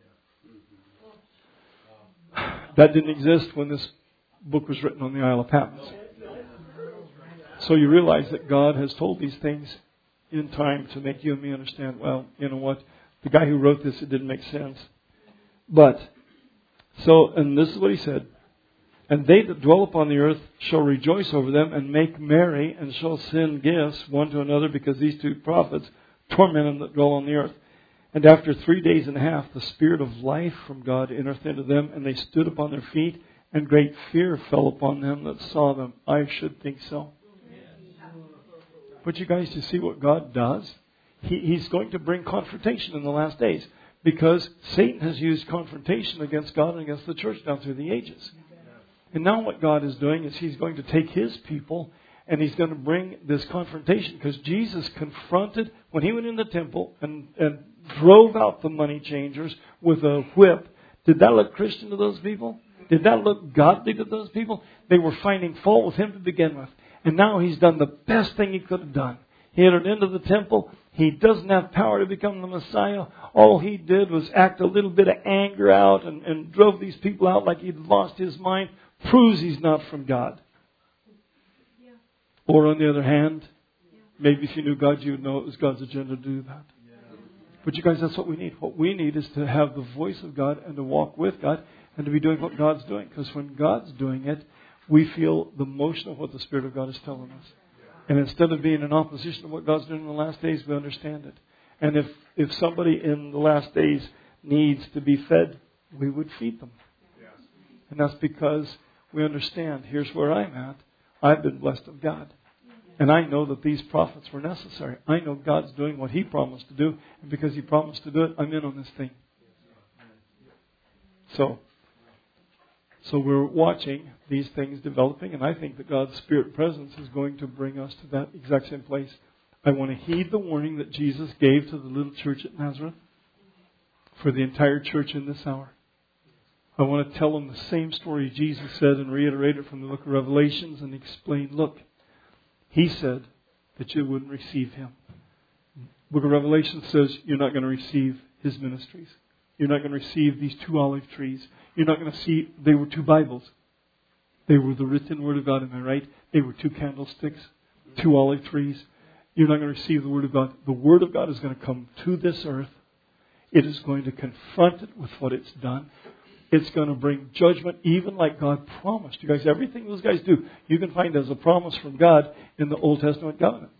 That didn't exist when this book was written on the Isle of Patmos. So you realize that God has told these things in time to make you and me understand, well, you know what, the guy who wrote this, it didn't make sense. But, and this is what He said, and they that dwell upon the earth shall rejoice over them and make merry and shall send gifts one to another because these two prophets torment them that dwell on the earth. And after 3 days and a half, the Spirit of life from God entereth into them, and they stood upon their feet, and great fear fell upon them that saw them. I should think so. But you guys, to see what God does, He's going to bring confrontation in the last days. Because Satan has used confrontation against God and against the church down through the ages. And now what God is doing is He's going to take His people and He's going to bring this confrontation. Because Jesus confronted, when He went in the temple and drove out the money changers with a whip, did that look Christian to those people? Did that look godly to those people? They were finding fault with Him to begin with. And now He's done the best thing He could have done. He entered into the temple. He doesn't have power to become the Messiah. All He did was act a little bit of anger out and drove these people out like he'd lost his mind. Proves He's not from God. Yeah. Or on the other hand, maybe if you knew God, you would know it was God's agenda to do that. Yeah. But you guys, that's what we need. What we need is to have the voice of God and to walk with God and to be doing what God's doing. Because when God's doing it, we feel the motion of what the Spirit of God is telling us. And instead of being in opposition to what God's doing in the last days, we understand it. And if somebody in the last days needs to be fed, we would feed them. Yes. And that's because we understand, here's where I'm at. I've been blessed of God. And I know that these prophets were necessary. I know God's doing what He promised to do. And because He promised to do it, I'm in on this thing. So we're watching these things developing, and I think that God's Spirit presence is going to bring us to that exact same place. I want to heed the warning that Jesus gave to the little church at Nazareth for the entire church in this hour. I want to tell them the same story Jesus said and reiterate it from the book of Revelations and explain, look, He said that you wouldn't receive Him. The book of Revelation says you're not going to receive His ministries. You're not going to receive these 2 olive trees. You're not going to see, they were 2 Bibles. They were the written Word of God, am I right? They were 2 candlesticks, 2 olive trees. You're not going to receive the Word of God. The Word of God is going to come to this earth. It is going to confront it with what it's done. It's going to bring judgment, even like God promised. You guys, everything those guys do, you can find as a promise from God in the Old Testament covenant.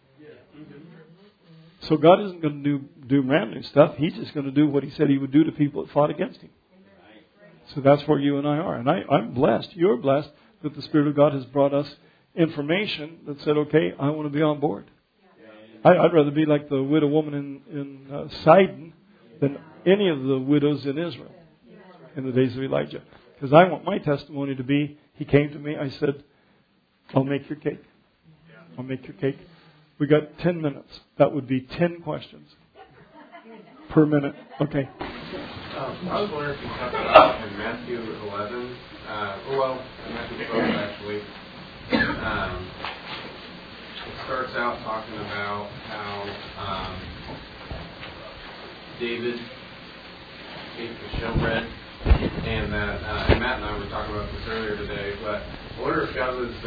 So God isn't going to do brand new stuff. He's just going to do what He said He would do to people that fought against Him. So that's where you and I are. And I'm blessed. You're blessed that the Spirit of God has brought us information that said, okay, I want to be on board. I'd rather be like the widow woman in Sidon than any of the widows in Israel in the days of Elijah. Because I want my testimony to be, he came to me, I said, I'll make your cake. I'll make your cake. We got 10 minutes. That would be 10 questions per minute. Okay. I was wondering if you talk about in Matthew 11, in Matthew 12 actually, it starts out talking about how David ate the showbread, and that and Matt and I were talking about this earlier today, but I wonder if God was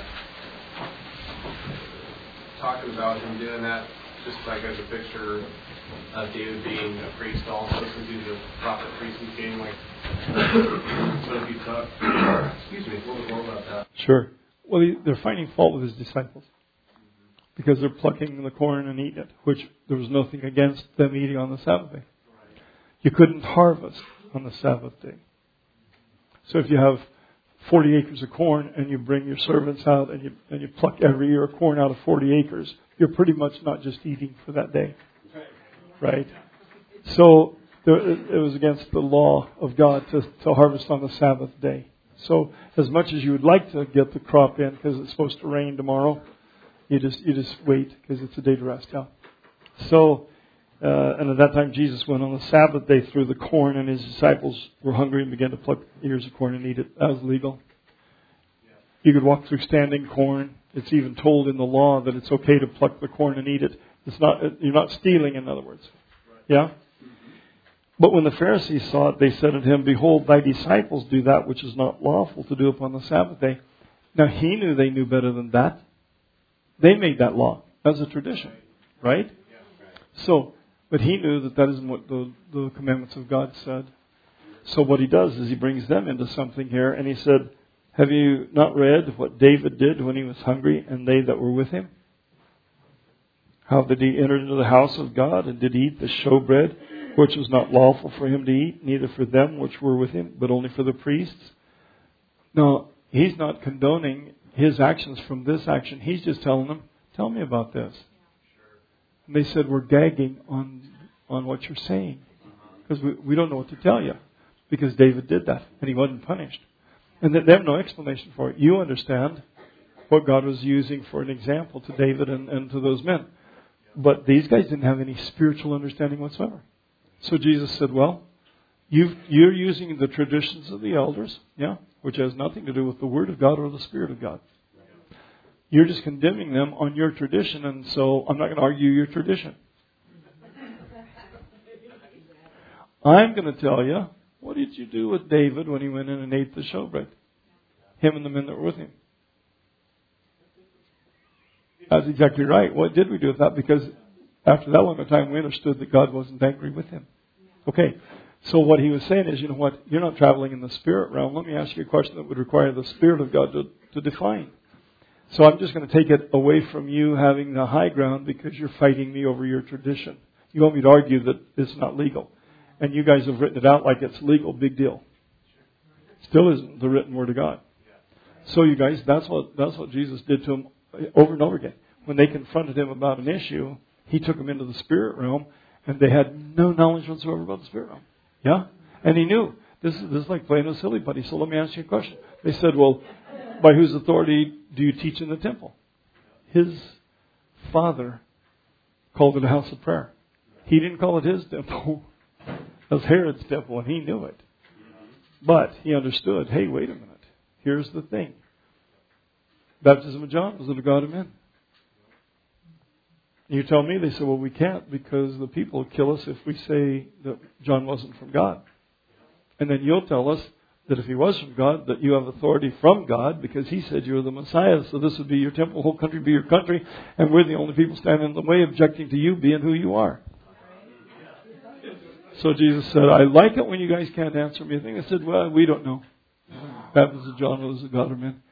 talking about Him doing that just like as a picture of David being a priest also, since he's a prophet, priest, and king. Like, what if you talk, excuse me, a little bit more about that? Sure. Well, they're finding fault with His disciples because they're plucking the corn and eating it, which there was nothing against them eating on the Sabbath day. You couldn't harvest on the Sabbath day. So if you have 40 acres of corn and you bring your servants out and you pluck every ear of corn out of 40 acres, you're pretty much not just eating for that day. right? So it was against the law of God to harvest on the Sabbath day. So as much as you would like to get the crop in because it's supposed to rain tomorrow, you just wait because it's a day to rest. Yeah. So and at that time Jesus went on the Sabbath day through the corn, and his disciples were hungry and began to pluck ears of corn and eat it. That was legal. You could walk through standing corn. It's even told in the law that it's okay to pluck the corn and eat it. It's not, you're not stealing, in other words. Yeah? But when the Pharisees saw it, they said unto him, Behold, thy disciples do that which is not lawful to do upon the Sabbath day. Now he knew they knew better than that. They made that law as a tradition. Right? So, but he knew that that isn't what the commandments of God said. So what he does is he brings them into something here, and he said, Have you not read what David did when he was hungry, and they that were with him? How that he entered into the house of God, and did eat the showbread, which was not lawful for him to eat, neither for them which were with him, but only for the priests. Now, he's not condoning his actions from this action. He's just telling them, tell me about this. And they said, we're gagging on what you're saying. Because we don't know what to tell you. Because David did that, and he wasn't punished. And they have no explanation for it. You understand what God was using for an example to David and to those men. But these guys didn't have any spiritual understanding whatsoever. So Jesus said, well, you're using the traditions of the elders, yeah, which has nothing to do with the Word of God or the Spirit of God. You're just condemning them on your tradition, and so I'm not going to argue your tradition. I'm going to tell you, what did you do with David when he went in and ate the showbread? Him and the men that were with him. That's exactly right. What did we do with that? Because after that long a time, we understood that God wasn't angry with him. Okay, so what he was saying is, you know what? You're not traveling in the spirit realm. Let me ask you a question that would require the Spirit of God to define. So I'm just going to take it away from you having the high ground because you're fighting me over your tradition. You want me to argue that it's not legal. And you guys have written it out like it's legal. Big deal. Still isn't the written Word of God. So you guys, that's what Jesus did to them over and over again. When they confronted him about an issue, he took them into the spirit realm, and they had no knowledge whatsoever about the spirit realm. Yeah? And he knew. This is like playing with silly putty. So let me ask you a question. They said, well, by whose authority do you teach in the temple? His father called it a house of prayer. He didn't call it his temple. It was Herod's temple, and he knew it. But he understood, hey, wait a minute. Here's the thing. Baptism of John was of the God of men. You tell me, they said, well, we can't because the people will kill us if we say that John wasn't from God. And then you'll tell us that if he was from God, that you have authority from God because he said you're the Messiah. So this would be your temple, the whole country would be your country, and we're the only people standing in the way objecting to you being who you are. So Jesus said, I like it when you guys can't answer me. I think they said, well, we don't know. Baptism of John was the God of men.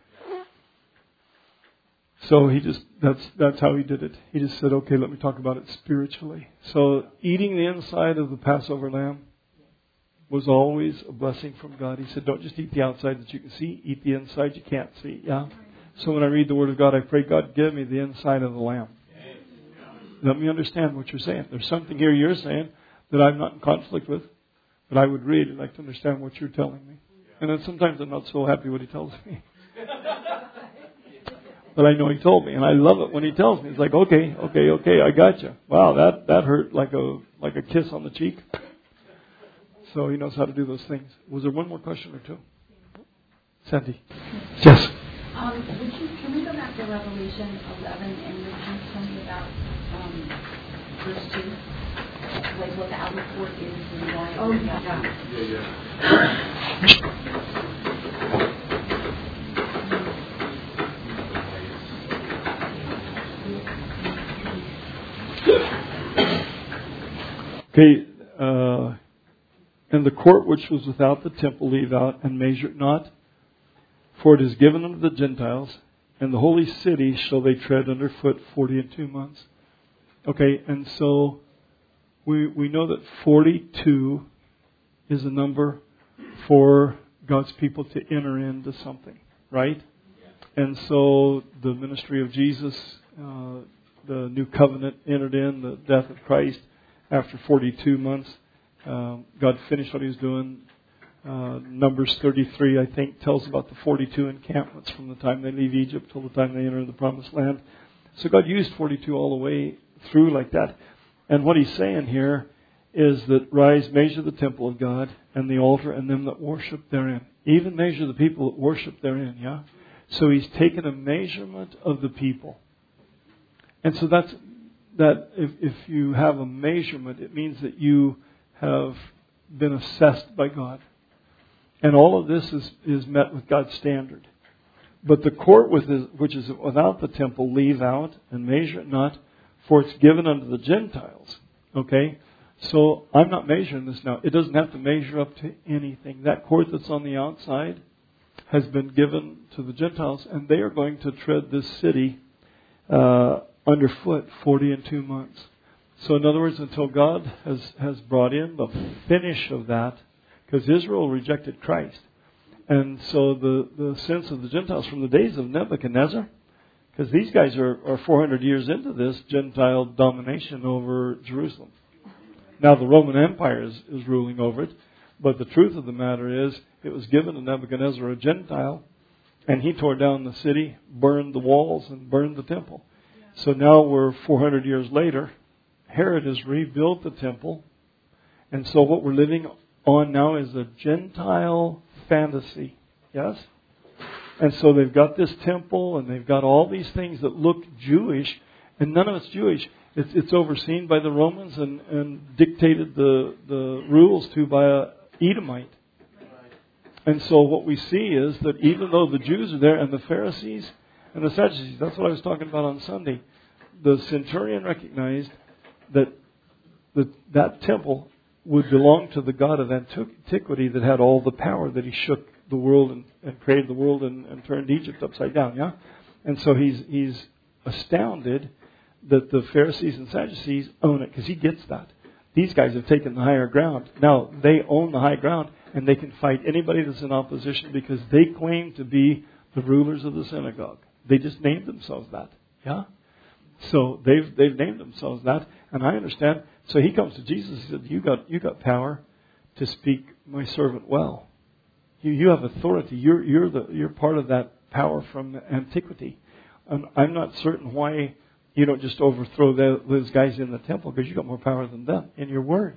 So that's how he did it. He just said, okay, let me talk about it spiritually. So eating the inside of the Passover lamb was always a blessing from God. He said, don't just eat the outside that you can see, eat the inside you can't see. Yeah. So when I read the Word of God, I pray, God, give me the inside of the lamb. Let me understand what you're saying. There's something here you're saying that I'm not in conflict with, but I would read and like to understand what you're telling me. And then sometimes I'm not so happy what he tells me. But I know he told me, and I love it when he tells me. It's like, okay, I got you. Wow, that hurt like a kiss on the cheek. So he knows how to do those things. Was there one more question or two? Sandy. Yes. Can we go back to Revelation 11 and you tell me about verse 2? Like what the outer court is and why? Oh, Okay, and the court which was without the temple leave out and measure it not, for it is given unto the Gentiles, and the holy city shall they tread under foot 42 months. Okay, and so we know that 42 is a number for God's people to enter into something, right? And so the ministry of Jesus, the new covenant entered in, the death of Christ, after 42 months, God finished what He was doing. Numbers 33, I think, tells about the 42 encampments from the time they leave Egypt till the time they enter the Promised Land. So God used 42 all the way through like that. And what He's saying here is that rise, measure the temple of God and the altar and them that worship therein. Even measure the people that worship therein, yeah? So He's taken a measurement of the people. And so that if you have a measurement, it means that you have been assessed by God. And all of this is met with God's standard. But the court which is without the temple, leave out and measure it not, for it's given unto the Gentiles. Okay? So I'm not measuring this now. It doesn't have to measure up to anything. That court that's on the outside has been given to the Gentiles, and they are going to tread this city underfoot 42 months. So in other words, until God has brought in the finish of that, because Israel rejected Christ. And so the sense of the Gentiles from the days of Nebuchadnezzar, because these guys are 400 years into this Gentile domination over Jerusalem. Now the Roman Empire is ruling over it, but the truth of the matter is it was given to Nebuchadnezzar, a Gentile, and he tore down the city, burned the walls, and burned the temple. So now we're 400 years later. Herod has rebuilt the temple, and so what we're living on now is a Gentile fantasy. Yes? And so they've got this temple, and they've got all these things that look Jewish, and none of it's Jewish. It's overseen by the Romans and dictated the rules to by a Edomite. And so what we see is that even though the Jews are there and the Pharisees and the Sadducees, that's what I was talking about on Sunday, the centurion recognized that that temple would belong to the God of antiquity that had all the power, that He shook the world and created the world and turned Egypt upside down. Yeah, and so he's astounded that the Pharisees and Sadducees own it, because he gets that. These guys have taken the higher ground. Now they own the high ground, and they can fight anybody that's in opposition because they claim to be the rulers of the synagogue. They just named themselves that. Yeah. So they've named themselves that, and I understand. So he comes to Jesus and said, "You got power to speak my servant well. You have authority. You're part of that power from antiquity. I'm not certain why you don't just overthrow those guys in the temple, because you got more power than them in your word.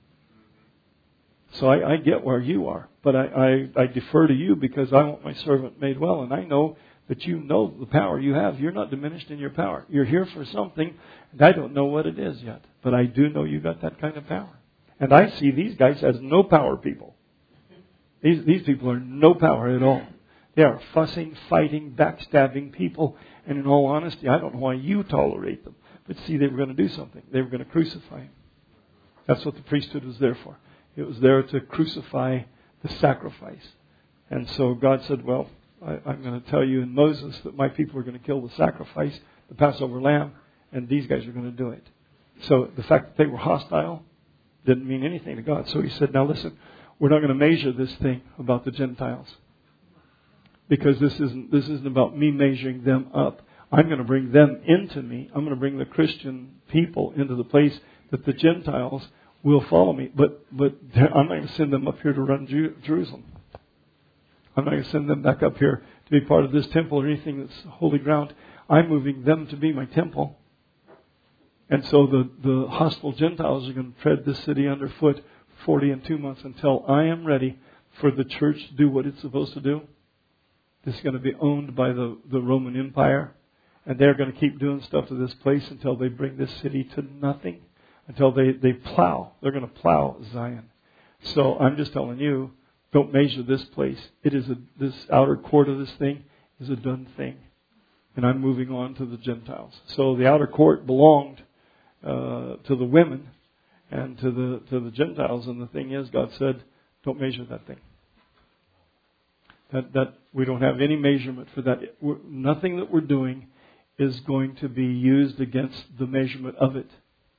So I get where you are, but I defer to you because I want my servant made well, and I know that you know the power you have. You're not diminished in your power. You're here for something, and I don't know what it is yet, but I do know you got that kind of power. And I see these guys as no power people. These people are no power at all. They are fussing, fighting, backstabbing people. And in all honesty, I don't know why you tolerate them. But see, they were going to do something. They were going to crucify Him. That's what the priesthood was there for. It was there to crucify the sacrifice. And so God said, well, I'm going to tell you in Moses that my people are going to kill the sacrifice, the Passover lamb, and these guys are going to do it. So the fact that they were hostile didn't mean anything to God. So He said, now listen, we're not going to measure this thing about the Gentiles. Because this isn't about me measuring them up. I'm going to bring them into me. I'm going to bring the Christian people into the place that the Gentiles will follow me. But I'm not going to send them up here to run Jerusalem. I'm not going to send them back up here to be part of this temple or anything that's holy ground. I'm moving them to be my temple. And so the hostile Gentiles are going to tread this city underfoot 42 months until I am ready for the church to do what it's supposed to do. This is going to be owned by the Roman Empire. And they're going to keep doing stuff to this place until they bring this city to nothing. Until they plow. They're going to plow Zion. So I'm just telling you, don't measure this place. This outer court of this thing is a done thing. And I'm moving on to the Gentiles. So the outer court belonged to the women and to the Gentiles. And the thing is, God said, don't measure that thing. That we don't have any measurement for that. Nothing that we're doing is going to be used against the measurement of it.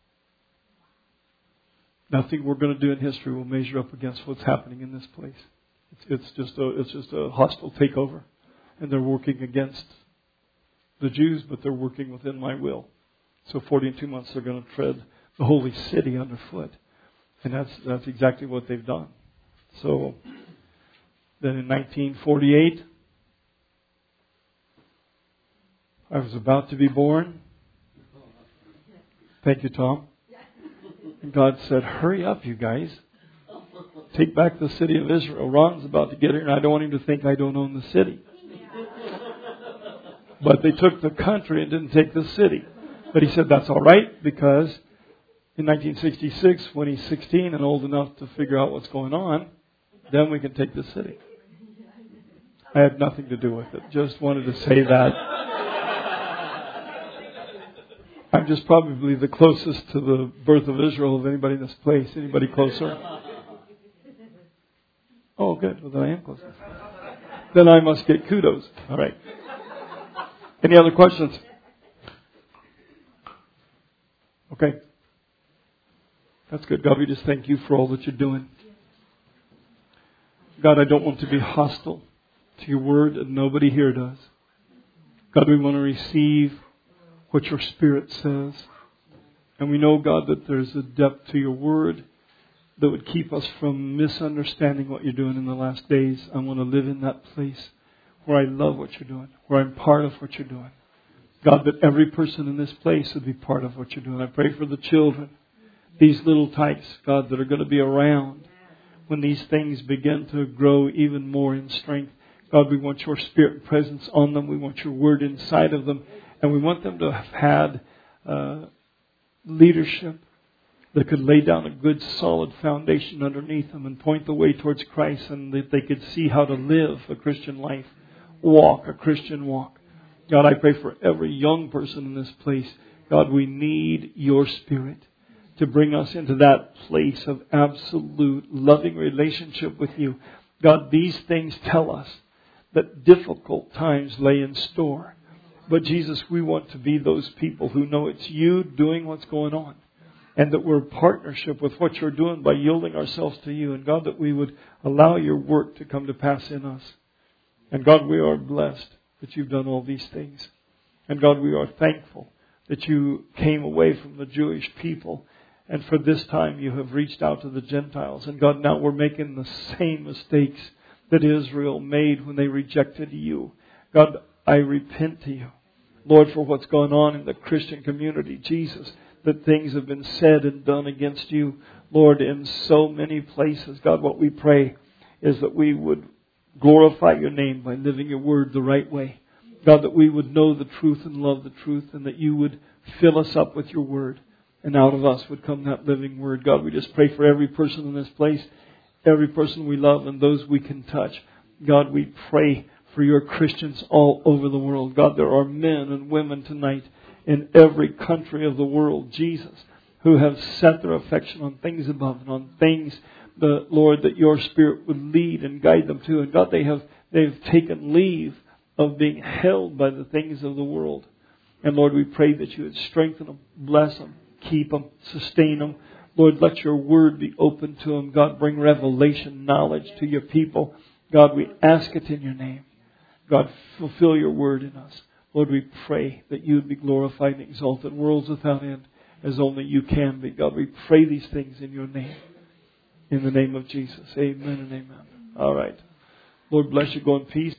Nothing we're going to do in history will measure up against what's happening in this place. It's just a hostile takeover, and they're working against the Jews, but they're working within my will. So 42 months they're going to tread the holy city underfoot. And that's exactly what they've done. So then in 1948, I was about to be born. Thank you, Tom. And God said, hurry up, you guys. Take back the city of Israel. Ron's about to get here, and I don't want him to think I don't own the city. But they took the country and didn't take the city. But he said that's all right, because in 1966, when he's 16 and old enough to figure out what's going on, then we can take the city. I had nothing to do with it. Just wanted to say that. I'm just probably the closest to the birth of Israel of anybody in this place. Anybody closer? Oh, good. Well, then I am closer. Then I must get kudos. All right. Any other questions? Okay. That's good. God, we just thank you for all that you're doing. God, I don't want to be hostile to your word, and nobody here does. God, we want to receive what your Spirit says. And we know, God, that there's a depth to your word that would keep us from misunderstanding what you're doing in the last days. I want to live in that place where I love what you're doing, where I'm part of what you're doing. God, that every person in this place would be part of what you're doing. I pray for the children, these little tykes, God, that are going to be around when these things begin to grow even more in strength. God, we want your Spirit presence on them. We want your word inside of them. And we want them to have had leadership that could lay down a good, solid foundation underneath them and point the way towards Christ, and that they could see how to live a Christian life, walk a Christian walk. God, I pray for every young person in this place. God, we need your Spirit to bring us into that place of absolute loving relationship with you. God, these things tell us that difficult times lay in store. But Jesus, we want to be those people who know it's you doing what's going on, and that we're in partnership with what you're doing by yielding ourselves to you. And God, that we would allow your work to come to pass in us. And God, we are blessed that you've done all these things. And God, we are thankful that you came away from the Jewish people, and for this time you have reached out to the Gentiles. And God, now we're making the same mistakes that Israel made when they rejected you. God, I repent to you, Lord, for what's gone on in the Christian community. Jesus, that things have been said and done against you, Lord, in so many places. God, what we pray is that we would glorify your name by living your word the right way. God, that we would know the truth and love the truth, and that you would fill us up with your word, and out of us would come that living word. God, we just pray for every person in this place, every person we love, and those we can touch. God, we pray for your Christians all over the world. God, there are men and women tonight in every country of the world, Jesus, who have set their affection on things above and on things, Lord, that your Spirit would lead and guide them to. And God, they've taken leave of being held by the things of the world. And Lord, we pray that you would strengthen them, bless them, keep them, sustain them. Lord, let your word be open to them. God, bring revelation, knowledge to your people. God, we ask it in your name. God, fulfill your word in us. Lord, we pray that you would be glorified and exalted, worlds without end, as only you can be. God, we pray these things in your name. In the name of Jesus. Amen and amen. All right. Lord bless you. Go in peace.